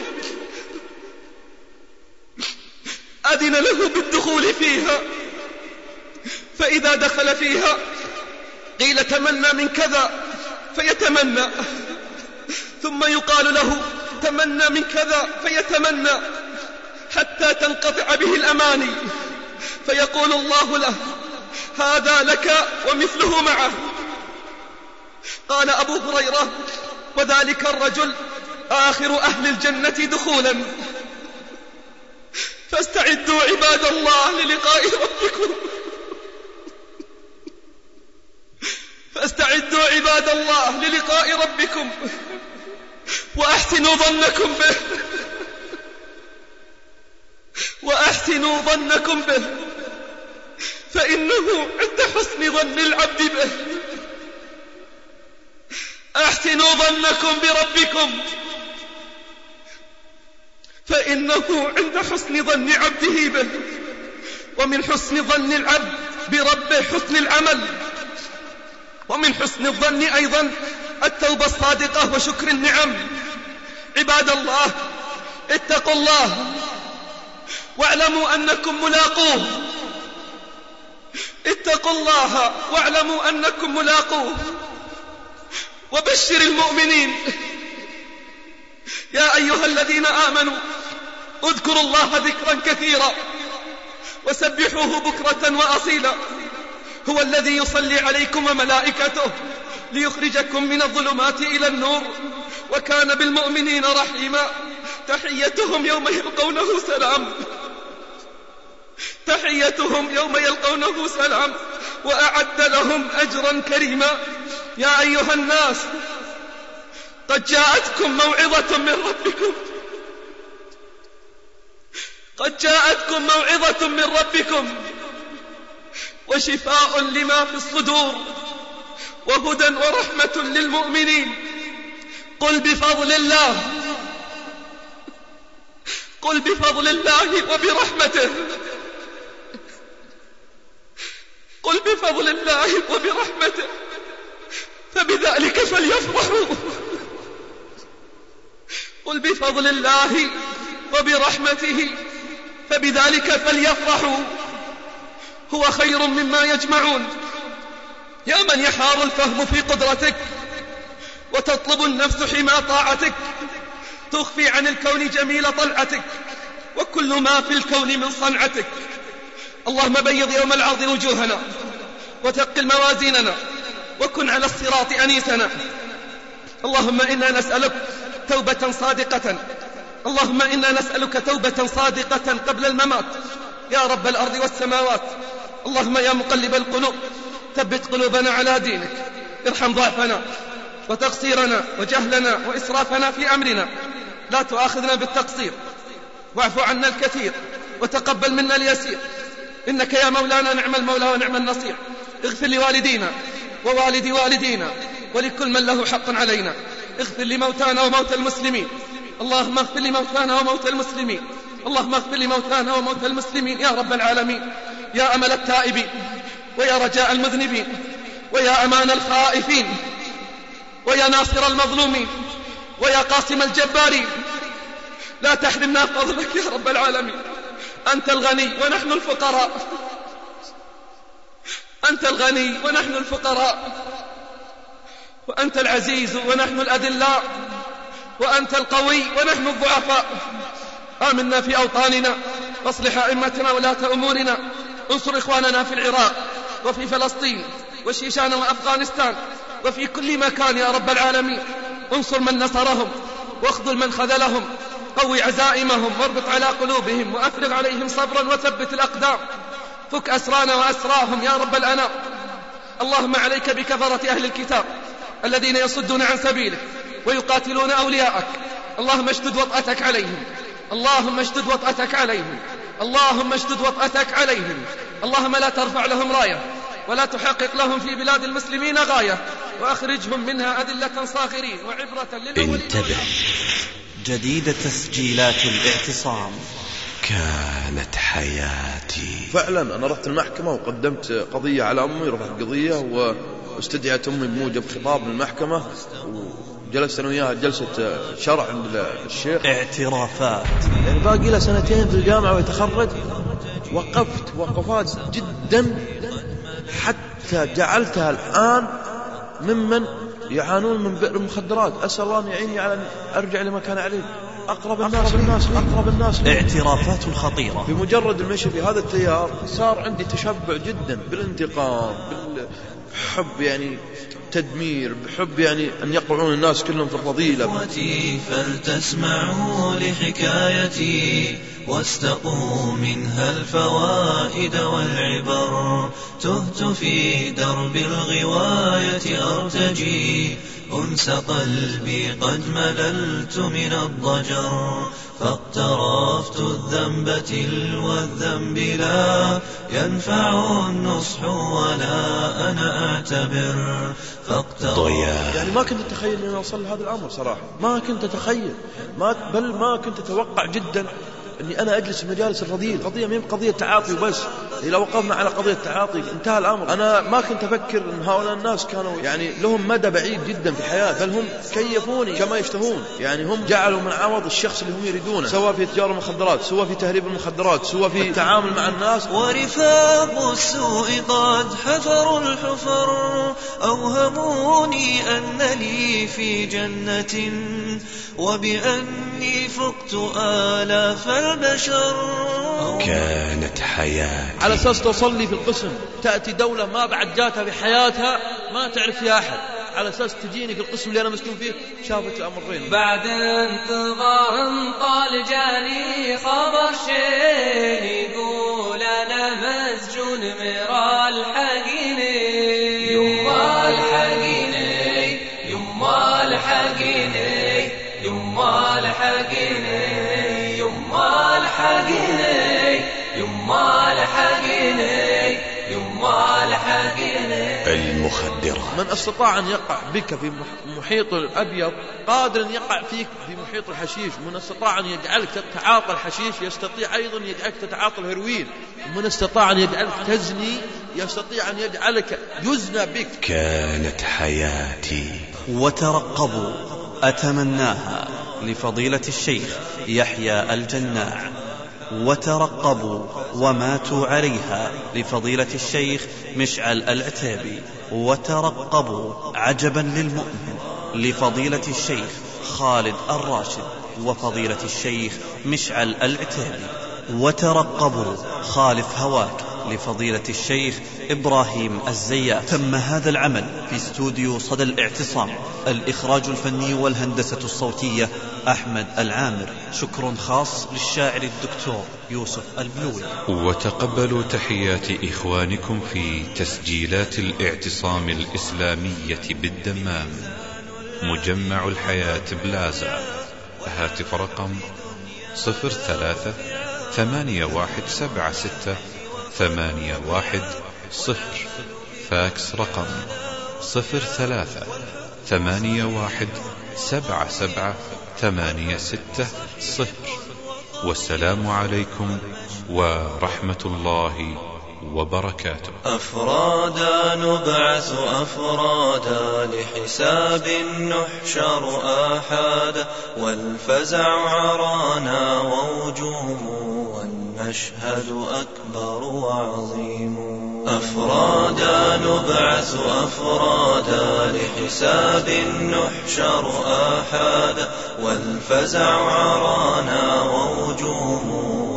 أذن له بالدخول فيها، فإذا دخل فيها قيل تمنى من كذا فيتمنى، ثم يقال له تمنى من كذا فيتمنى حتى تنقطع به الأماني، فيقول الله له هذا لك ومثله معه. قال أبو هريرة وذلك الرجل آخر أهل الجنة دخولا. فاستعدوا عباد الله للقاء ربكم، فاستعدوا عباد الله للقاء ربكم وأحسنوا ظنكم به، وأحسنوا ظنكم به، فإنه عند حسن ظن العبد به. أحسنوا ظنكم بربكم، فإنه عند حسن ظن عبده به. ومن حسن ظن العبد بربه حسن العمل، ومن حسن الظن أيضا التوبة الصادقة وشكر النعم. عباد الله اتقوا الله واعلموا أنكم ملاقوه، اتقوا الله واعلموا أنكم ملاقوه. وبشر المؤمنين يا أيها الذين آمنوا اذكروا الله ذكرا كثيرا وسبحوه بكرة وأصيلا، هو الذي يصلي عليكم وملائكته ليخرجكم من الظلمات إلى النور، وكان بالمؤمنين رحيما. تحيتهم يوم يلقونه سلام، تحيتهم يوم يلقونه سلام، وأعد لهم أجرا كريما. يا أيها الناس قد جاءتكم موعظة من ربكم، قد جاءتكم موعظة من ربكم وشفاء لما في الصدور وهدى ورحمة للمؤمنين. قل بفضل الله، قل بفضل الله وبرحمته، قل بفضل الله وبرحمته فبذلك فليفرحوا. قل بفضل الله وبرحمته فبذلك فليفرحوا هو خير مما يجمعون. يا من يحار الفهم في قدرتك وتطلب النفس حمى طاعتك، تخفي عن الكون جميل طلعتك وكل ما في الكون من صنعتك. اللهم بيض يوم العرض وجوهنا وثقل موازيننا وكن على الصراط أنيسنا. اللهم إنا نسألك توبة صادقة، اللهم إنا نسألك توبة صادقة قبل الممات يا رب الأرض والسماوات. اللهم يا مقلب القلوب ثبت قلوبنا على دينك، ارحم ضعفنا وتقصيرنا وجهلنا وإسرافنا في أمرنا، لا تؤاخذنا بالتقصير، واعف عنا الكثير وتقبل منا اليسير، إنك يا مولانا نعم المولى ونعم النصير. اغفر لوالدينا ووالد والدينا ولكل من له حق علينا، اغفر لموتانا وموتى المسلمين، اللهم اغفر لموتانا وموتى المسلمين، اللهم اغفر لموتانا وموتى المسلمين يا رب العالمين. يا أمل التائبين ويا رجاء المذنبين ويا أمان الخائفين ويا ناصر المظلومين ويا قاسم الجبارين، لا تحرمنا فضلك يا رب العالمين. أنت الغني ونحن الفقراء، أنت الغني ونحن الفقراء، وأنت العزيز ونحن الأذلاء، وأنت القوي ونحن الضعفاء. آمنا في أوطاننا واصلح أئمتنا ولاة أمورنا، انصر إخواننا في العراق وفي فلسطين والشيشان وأفغانستان وفي كل مكان يا رب العالمين. انصر من نصرهم واخذل من خذلهم، قوي عزائمهم واربط على قلوبهم وأفرغ عليهم صبرا وثبت الأقدام، فك أسرانا وأسراهم يا رب الأنام. اللهم عليك بكفرة أهل الكتاب الذين يصدون عن سبيلك ويقاتلون أولياءك. اللهم اشدد وطأتك عليهم، اللهم اشدد وطأتك عليهم، اللهم اشدد وطأتك عليهم. اللهم لا ترفع لهم راية ولا تحقق لهم في بلاد المسلمين غاية، وأخرجهم منها أذلة صاغرين وعبرة للأولين. انتبه، جديد تسجيلات الاعتصام. كانت حياتي. فعلا أنا رحت المحكمة وقدمت قضية على أمي، رفعت قضية واستدعت أمي بموجب خطاب للمحكمة، وجلست أنا وياها جلسة شرع عند الشيخ. اعترافات. يعني باقي له سنتين في الجامعة ويتخرج. وقفت وقفات جدا حتى جعلتها الآن ممن يعانون من بئر المخدرات. أسأل الله أن يعيني على أن أرجع لما كان عليه. أقرب الناس. اعترافات خطيرة. بمجرد المشي في هذا التيار صار عندي تشبع جدا بالانتقام، بالحب، يعني تدمير، بحب يعني أن يقعون الناس كلهم في الفضيلة. فلتسمعوا لحكايتي واستقوا منها الفوائد والعبر. تهت في درب الغواية أرتجي أنس قلبي، قد مللت من الضجر. فاقترفت الذنب تلو الذنب، لا ينفع النصح ولا أنا أعتبر. يعني ما كنت أتخيل أن أوصل لهذا الأمر صراحة، ما كنت أتخيل، بل ما كنت أتوقع جدا أني أنا أجلس في مجالس الرذيل. قضية مين قضية تعاطي وبس. إذا وقفنا على قضية تعاطي انتهى الأمر. أنا ما كنت أفكر أن هؤلاء الناس كانوا يعني لهم مدى بعيد جدا في الحياة، بل هم كيفوني كما يشتهون. يعني هم جعلوا من عوض الشخص اللي هم يريدونه، سواء في تجارة المخدرات، سواء في تهريب المخدرات، سواء في التعامل مع الناس. ورفاق السوء قد حفروا الحفر، أوهموني أن لي في جنة وبأني فقت آلاف البشر. كانت حياتي. على أساس توصل لي في القسم تأتي دولة ما بعد جاتها بحياتها ما تعرف فيها أحد، على أساس تجيني في القسم اللي أنا مسكون فيه. شافت الأمرين. بعد انتظار طال جاني خبر شين يقول أنا مسجون مرا الحقيني. يما الحقيني، يما الحقيني، يما الحقيني، يما الحقيني، يما الحقيني، يما الحقيني. المخدرات. من استطاع أن يقع بك في محيط الأبيض قادر أن يقع فيك في محيط الحشيش. من استطاع أن يجعلك تتعاطى الحشيش يستطيع أيضا يجعلك تتعاطى الهيروين. من استطاع أن يجعلك تزني يستطيع أن يجعلك يزنى بك. كانت حياتي. وترقبوا، أتمناها لفضيلة الشيخ يحيى الجناع. وترقبوا وماتوا عليها لفضيلة الشيخ مشعل العتيبي. وترقبوا عجبا للمؤمن لفضيلة الشيخ خالد الراشد وفضيلة الشيخ مشعل العتيبي. وترقبوا خالف هواك لفضيلة الشيخ إبراهيم الزيات. تم هذا العمل في استوديو صدى الاعتصام. الإخراج الفني والهندسة الصوتية أحمد العامر. شكر خاص للشاعر الدكتور يوسف البلوي. وتقبلوا تحيات إخوانكم في تسجيلات الاعتصام الإسلامية بالدمام، مجمع الحياة بلازا. هاتف رقم 03-8176-810. فاكس رقم 03-8177-860. والسلام عليكم ورحمة الله وبركاته. أفرادا نبعث أفرادا لحساب نحشر آحادا، والفزع عرانا ووجوم والمشهد أكبر وعظيم. أفرادا نبعث أفرادا لحساب نحشر آحادا، والفزع عرانا ووجوم والمشهد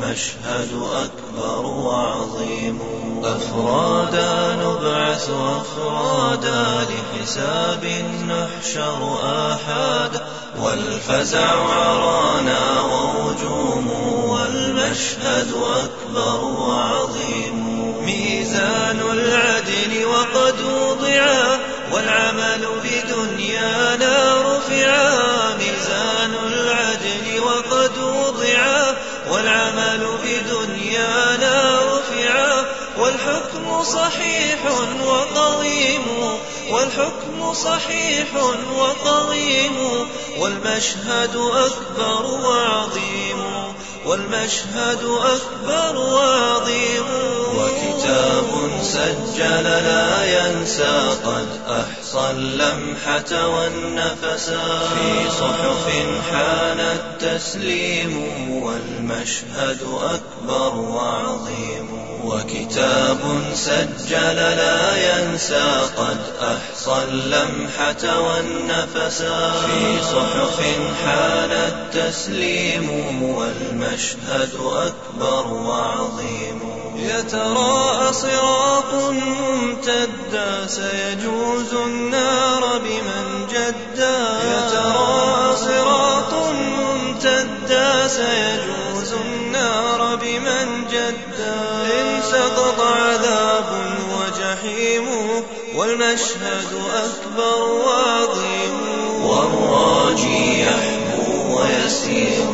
والمشهد أكبر وعظيم. أفرادا نبعث أفرادا لحساب نحشر آحادا والفزع عرانا وهجوم والمشهد أكبر وعظيم. ميزان العدل وقد وضعا والعمل بدنيانا رفعا. ميزان العدل وقد وضعا والعمل بدنيانا رفعا. والحكم صحيح وقويم والحكم صحيح وقويم والمشهد أكبر وعظيم والمشهد أكبر وعظيم. وكتاب سجل لا ينسى قد أحصى اللمحة والنفسا. في صحف حان التسليم والمشهد أكبر وعظيم. وكتاب سجل لا ينسى قد أحصى اللمحة والنفسا. في صحف حان التسليم والمشهد أكبر وعظيم. يتراءى صراط ممتدا سيجوز النار بمن جدا. يتراءى صراط ممتدا سيجوز النار بمن جدا. إن سقط عذاب وجحيم والمشهد أكبر وعظيم. والراجي يحبو ويسير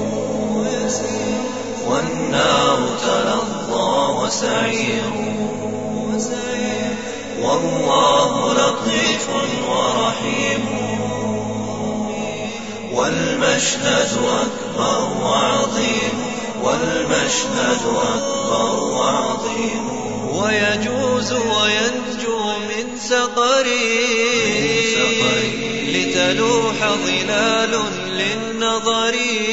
والنار تلظى وسعير. والله لطيف ورحيم والمشهد أكبر وعظيم والمشهد أكبر وعظيم. ويجوز وينجو من سقر لتلوح ظلال للنظر.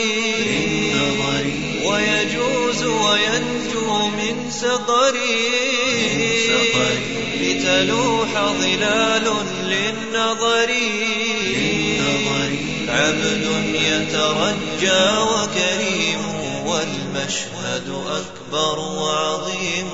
ويجوز وينجو من سقر لتلوح ظلال للنظر. عبد يترجى وكريم والمشهد أكبر وعظيم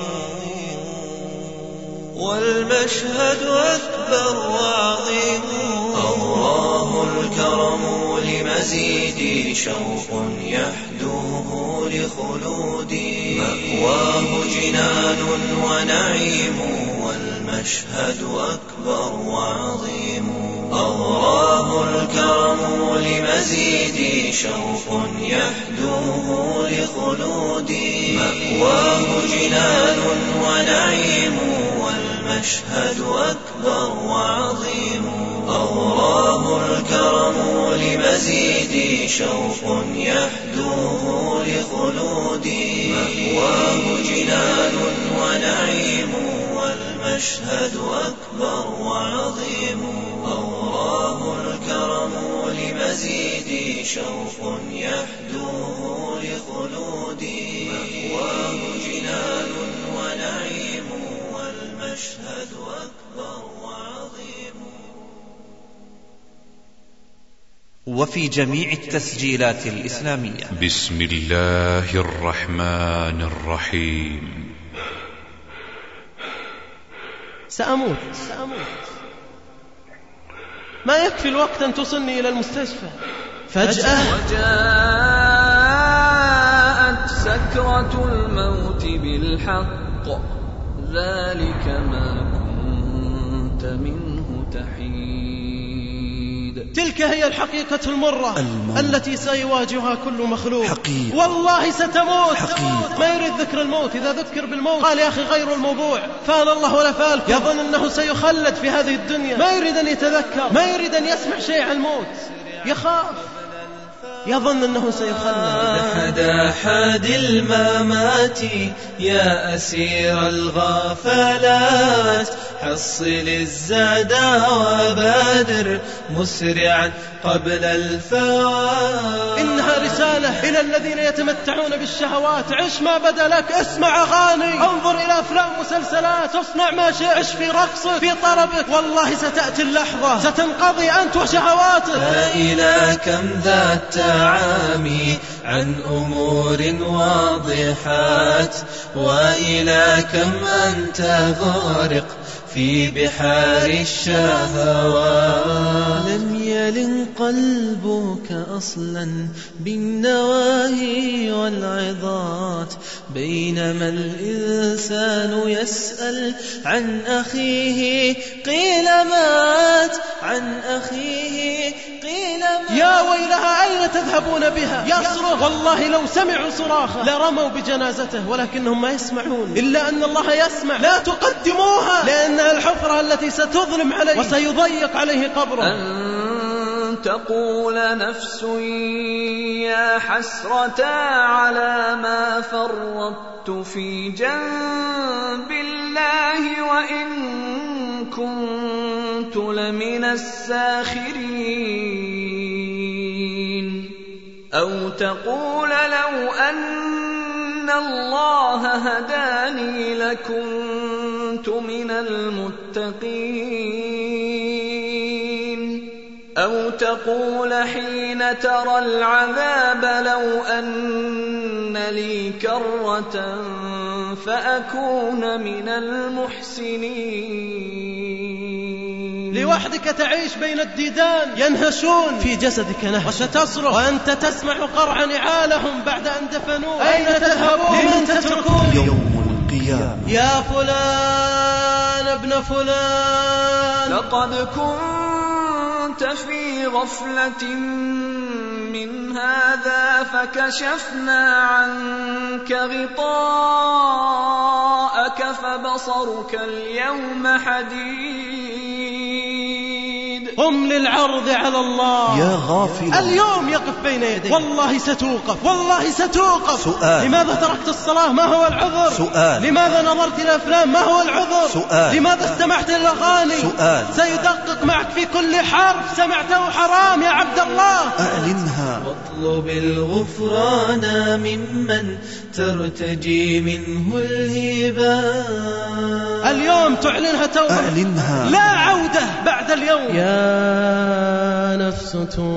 والمشهد أكبر وعظيم. الله الكرم لمزيد شوق يحدوه لخلودي. مأواه جنان ونعيم والمشهد أكبر وعظيم. الله الكرم لمزيد شوق يحدوه لخلودي. مأواه جنان ونعيم والمشهد أكبر وعظيم. الله الكرم لمزيد شوق يحدوه لخلودي. مأواه جنان ونعيم والمشهد أكبر وعظيم. الله الكرم لمزيد شوق يحدوه لخلودي. مأواه جنان ونعيم والمشهد أكبر وعظيم. وفي جميع التسجيلات الإسلامية. بسم الله الرحمن الرحيم. سأموت ما يكفي الوقت أن توصلني إلى المستشفى. فجأة وجاءت سكرة الموت بالحق ذلك ما كنت منه تحيد. تلك هي الحقيقة المرة التي سيواجهها كل مخلوق. والله ستموت. ما يريد ذكر الموت. إذا ذكر بالموت قال يا أخي غير الموضوع فال الله ولا فالكم. يظن أنه سيخلد في هذه الدنيا. ما يريد أن يتذكر. ما يريد أن يسمع شيء عن الموت. يخاف يظن أنه سيخلد. حاد الممات يا أسير الغفلات حصل الزاد وبادر مسرعا قبل الفوات. إنها رسالة إلى الذين يتمتعون بالشهوات. عش ما بدا لك، اسمع أغاني، انظر إلى أفلام مسلسلات، اصنع ما شئت، عش في رقصك في طربك، والله ستأتي اللحظة ستنقضي أنت وشهواتك. لا إلى كم ذا التعامي عن أمور واضحات، وإلى كم أنت غارق في بحار الشهوات. لم يلن قلبك أصلا بالنواهي والعظات، بينما الإنسان يسأل عن أخيه قيل مات، عن أخيه قيل مات. يا ويلها أين تذهبون بها؟ يصرخ، والله لو سمعوا صراخه لرموا بجنازته، ولكنهم ما يسمعون. إلا أن الله يسمع. لا تقدموها، لأنها الحفرة التي ستظلم عليه وسيضيق عليه قبره. أن تقول نفس يا حسرة على ما فرطت في جنب الله وإن كنت لمن الساخرين. أو تقول لو أن الله هداني لكنت من المتقين. أو تقول حين ترى العذاب لو أن لي كرة فأكون من المحسنين. لوحدك تعيش بين الديدان ينهشون في جسدك نهش، وستصرخ وأنت تسمع قرع نعالهم بعد أن دفنوه. أين تذهبون؟ لمن تتركون؟ يوم القيامة. يا فلان ابن فلان، لقد كنت في غفلة من هذا فكشفنا عنك غطاءك فبصرك اليوم حديد. قم للعرض على الله يا غافل، اليوم يقف بين يديك، والله ستوقف، والله ستوقف. سؤال. لماذا تركت الصلاة؟ ما هو العذر؟ سؤال. لماذا نظرت إلى الأفلام؟ ما هو العذر؟ سؤال. لماذا استمعت للأغاني؟ سؤال. سيدقق معك في كل حرف سمعته حرام يا عبد الله. أعلنها. واطلب الغفران ممن ترتجي منه الهبات. اليوم تعلنها توبة. أعلنها. لا عودة بعد اليوم. يا نفس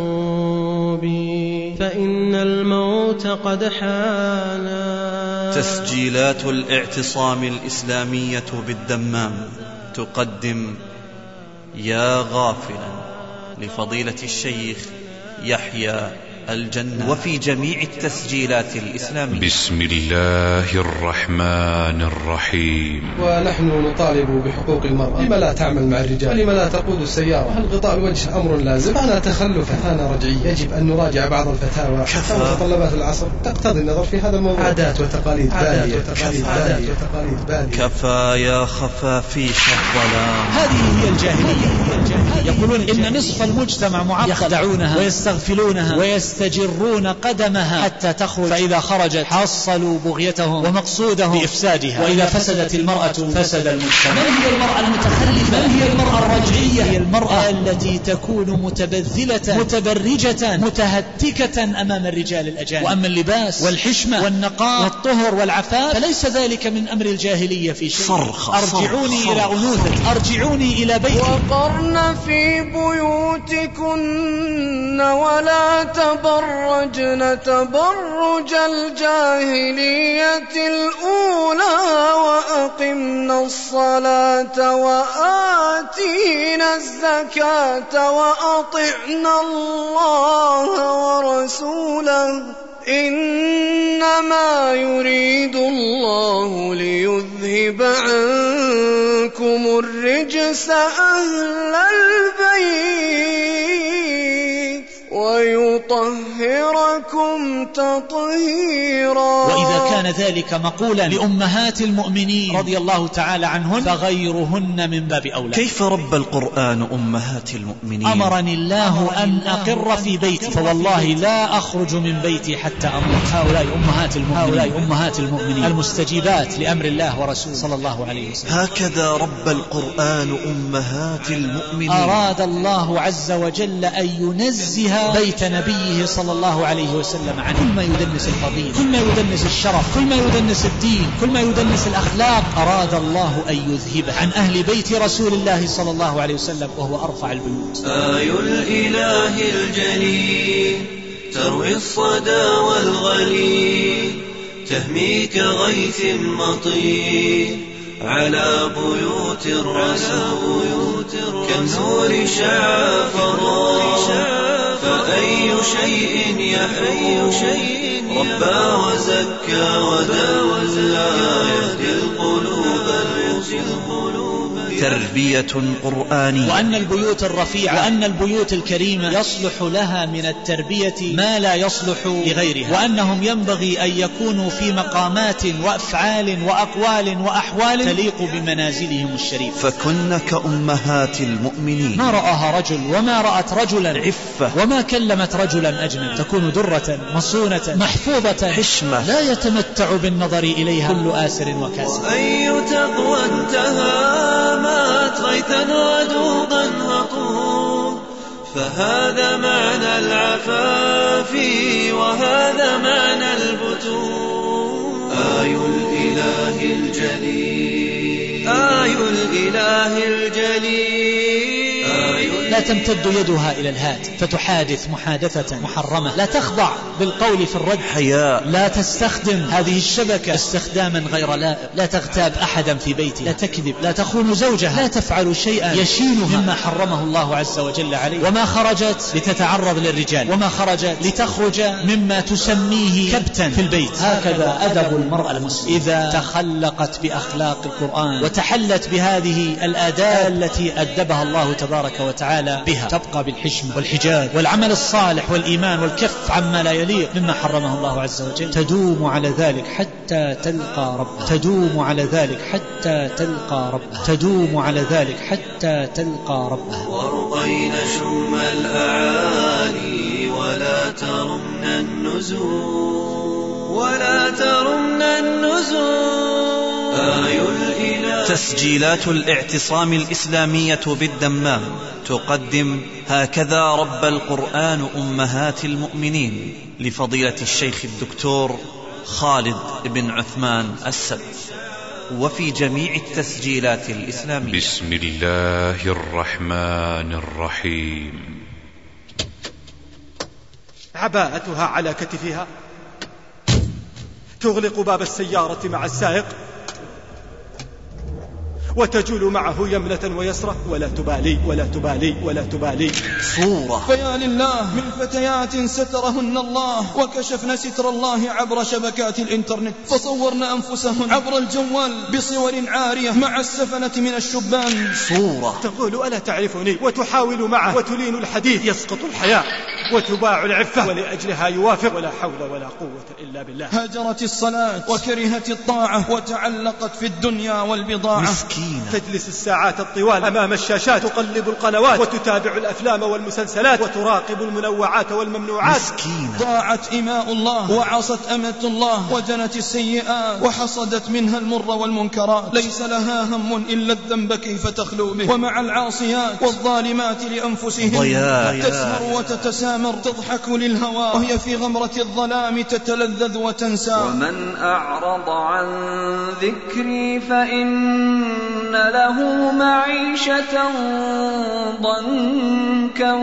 توبي فإن الموت قد حان. تسجيلات الاعتصام الإسلامية بالدمام تقدم يا غافلا لفضيلة الشيخ يحيى الجنة، وفي جميع التسجيلات الإسلامية. بسم الله الرحمن الرحيم. ونحن نطالب بحقوق المرأة. لما لا تعمل مع الرجال؟ لما لا تقود السيارة؟ هل غطاء الوجه أمر لازم؟ أنا تخلف، أنا رجعي. يجب أن نراجع بعض الفتاوى. متطلبات العصر تقتضي النظر في هذا الموضوع. عادات وتقاليد بالية. كفى يا خفافيش الظلام. هذه هي الجاهلية. يقولون إن نصف المجتمع معقد، يخدعونها ويستغفلونها ويستجرون قدمها حتى تخرج، فإذا خرجت حصلوا بغيتهم ومقصودهم بإفسادها، وإذا فسدت المرأة فسد المجتمع. من هي المرأة المتخلفة؟ من هي المرأة الرجعية؟ هي المرأة التي تكون متبذلة متبرجة متهتكة أمام الرجال الأجانب. وأما اللباس والحشمة والنقاء والطهر والعفاف فليس ذلك من أمر الجاهلية في شيء. أرجعوني إلى أنوثة، أرجعوني إلى بيتي. وقرن في بيوتكن ولا تبرجن تبرج الجاهلية الأولى وأقمنا الصلاة وآتينا الزكاة وأطعنا الله ورسوله إنما يريد الله ليذهب عنكم الرجس أهل البيت ويطهركم وطهركم تطهيرا. وإذا كان ذلك مقولا لأمهات المؤمنين رضي الله تعالى عنهن فغيرهن من باب أولى. كيف رب القرآن أمهات المؤمنين؟ أمرني الله أن أقر في بيتي فوالله لا أخرج من بيتي حتى أموت. هؤلاء أمهات المؤمنين المستجيبات لأمر الله ورسوله صلى الله عليه وسلم. هكذا رب القرآن أمهات المؤمنين. أراد الله عز وجل أن ينزه بيت نبيه صلى الله عليه وسلم عن كل ما يدنس الفضيلة، كل ما يدنس الشرف، كل ما يدنس الدين، كل ما يدنس الأخلاق. أراد الله أن يذهبه عن أهل بيت رسول الله صلى الله عليه وسلم وهو أرفع البيوت. آي الإله الجليل تروي الصدى والغليل تهمي كغيث مطير على بيوت الرسول كالنور شع فضاء فأي شيء يحيو ربى وزكى وداوى يهدي القلوب تربية قرآنية. وأن البيوت الرفيعة وأن البيوت الكريمة يصلح لها من التربية ما لا يصلح لغيرها، وأنهم ينبغي أن يكونوا في مقامات وأفعال وأقوال وأحوال تليق بمنازلهم الشريفة. فكن كأمهات المؤمنين. ما رآها رجل وما رأت رجلا عفة وما كلمت رجلا أجمل. تكون درة مصونة محفوظة حشمة لا يتمتع بالنظر إليها كل آسر وكاسر. أي تقوى انتهى مات غيثا ودوضا هطول فهذا معنى العفاف وهذا معنى البتول. آي الإله الجليل لا تمتد يدها إلى الهاتف فتحادث محادثة محرمة، لا تخضع بالقول في الرد، حياء، لا تستخدم هذه الشبكة استخداما غير لائق، لا تغتاب أحدا في بيتها، لا تكذب، لا تخون زوجها، لا تفعل شيئا يشينها مما حرمه الله عز وجل عليه. وما خرجت لتتعرض للرجال، وما خرجت لتخرج مما تسميه كبتا في البيت. هكذا أدب المرأة المسلمة إذا تخلقت بأخلاق القرآن وتحلت بهذه الآداب التي أدبها الله تبارك وتعالى بها، تبقى بالحشمة والحجاب والعمل الصالح والإيمان والكف عما لا يليق مما حرمه الله عز وجل. تدوم على ذلك حتى تلقى ربها، تدوم على ذلك حتى تلقى ربها، تدوم على ذلك حتى تلقى ربها. وارقين شم الأعالي ولا ترمن النزول، ولا ترمن النزول. آي الإله. تسجيلات الاعتصام الإسلامية بالدمام تقدم هكذا رب القرآن أمهات المؤمنين لفضيلة الشيخ الدكتور خالد بن عثمان السبت، وفي جميع التسجيلات الإسلامية. بسم الله الرحمن الرحيم. عباءتها على كتفها، تغلق باب السيارة مع السائق وتجول معه يمنة ويسرة ولا تبالي ولا تبالي ولا تبالي. صورة. فيا لله من فتيات سترهن الله وكشفن ستر الله عبر شبكات الإنترنت، فصورن أنفسهن عبر الجوال بصور عارية مع السفنة من الشبان. صورة. تقول ألا تعرفني وتحاول معه وتلين الحديث، يسقط الحياء وتباع العفة ولأجلها يوافق، ولا حول ولا قوة إلا بالله. هاجرت الصلاة وكرهت الطاعة وتعلقت في الدنيا والبضاعة. مسكينة. تجلس الساعات الطوال أمام الشاشات، تقلب القنوات وتتابع الأفلام والمسلسلات وتراقب المنوعات والممنوعات. مسكينة. ضاعت إماء الله وعصت أمة الله وجنت السيئات وحصدت منها المر والمنكرات، ليس لها هم إلا الذنب كيف تخلو به. ومع العاصيات والظالمات لأنفسهم تسهر وتتسامر، تضحك للهوى وهي في غمرة الظلام تتلذذ وتنسى. ومن أعرض عن ذكري فإن له معيشة ضنكا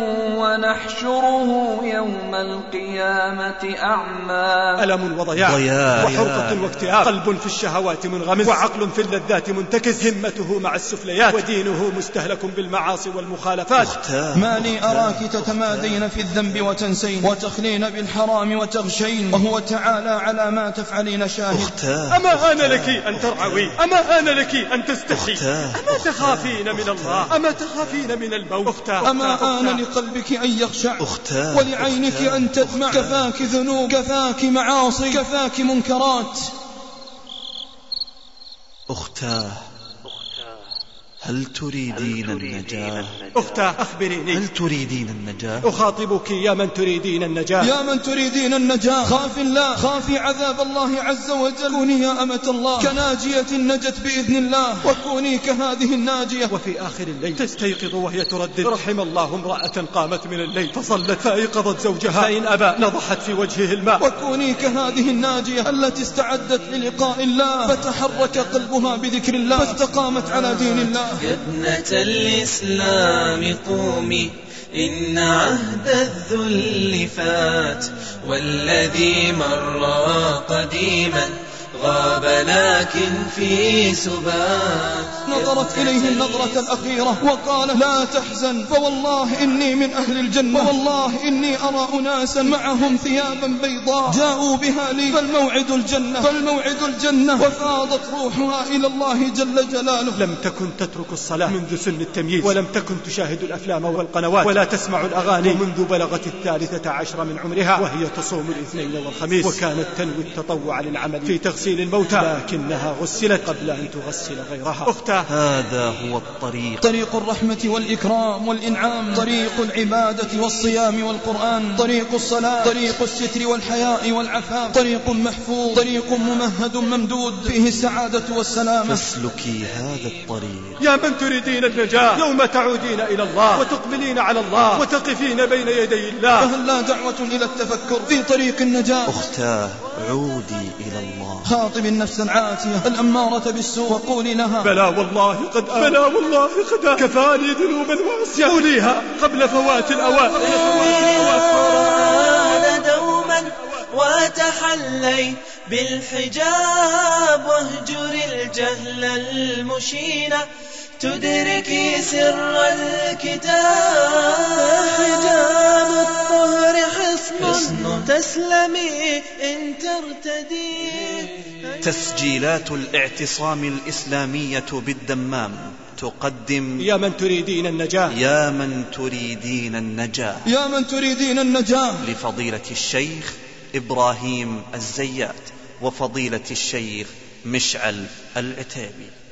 ونحشره يوم القيامة أعمى. ألم وضياع وحرقة واكتئاب، قلب في الشهوات منغمس وعقل في اللذات منتكس، همته مع السفليات ودينه مستهلك بالمعاصي والمخالفات. ما لي أراك تتمادين في الذنب وتنسين وتخلين بالحرام وتغشين، وهو تعالى على ما تفعلين شاهد. أما آن لك أن ترعوي، أما آن لك أن تستحي، أما تخافين من الله، أما تخافين من الموت. أما آن لقلبك أن يخشع ولعينك أن تدمع، كفاك ذنوب، كفاك معاصي، كفاك منكرات. أختاه، هل تريدين النجاة؟ أختاه أخبريني، هل تريدين النجاة؟ أخاطبك يا من تريدين النجاة. يا من تريدين النجاة، خافي الله، خافي عذاب الله عز وجل. كوني يا أمة الله كناجية نجت بإذن الله، وكوني كهذه الناجية. وفي آخر الليل تستيقظ وهي تردد: رحم الله امرأة قامت من الليل فصلت فأيقظت زوجها، فإن أبى نضحت في وجهه الماء. وكوني كهذه الناجية التي استعدت للقاء الله فتحرك قلبها بذكر الله، فاستقامت على دين الله. يا ابنة الإسلام قومي، إن عهد الذل فات، والذي مر قديما غاب لكن في سبات. نظرت إليه النظرة الأخيرة وقال: لا تحزن، فوالله إني من أهل الجنة، فوالله إني أرى أناسا معهم ثيابا بيضاء جاءوا بها لي، فالموعد الجنة، فالموعد الجنة. وفاضت روحها إلى الله جل جلاله. لم تكن تترك الصلاة منذ سن التمييز، ولم تكن تشاهد الأفلام والقنوات، ولا تسمع الأغاني، ومنذ بلغت 13 من عمرها وهي تصوم الاثنين والخميس، وكانت تنوي التطوع للعمل في تغسيل الموتى، لكنها غسلت قبل أن تغسل غيرها. أختاه، هذا هو الطريق، طريق الرحمة والإكرام والإنعام، طريق العبادة والصيام والقرآن، طريق الصلاة، طريق الستر والحياء والعفاف، طريق محفوظ، طريق ممهد ممدود فيه السعادة والسلام. فاسلكي هذا الطريق يا من تريدين النجاة، يوم تعودين إلى الله وتقبلين على الله وتقفين بين يدي الله، فهل لا دعوة إلى التفكر في طريق النجاة؟ أختاه، عودي إلى الله، خاطب النفس العاتية الأمارة بالسوء وقولي لها: بلى والله قد بلى والله قد كفاني ذنوبا وعصيا، قوليها قبل فوات الأوان. دوما وتحلي بالحجاب، واهجر الجهل المشين، تدركي سر الكتاب. حجاب الطهر حصن تسلمي إن ترتدي. تسجيلات الاعتصام الإسلامية بالدمام تقدم: يا من تريدين النجاة، يا من تريدين النجاة، يا من تريدين النجاة، لفضيلة الشيخ إبراهيم الزيات وفضيلة الشيخ مشعل العتيبي.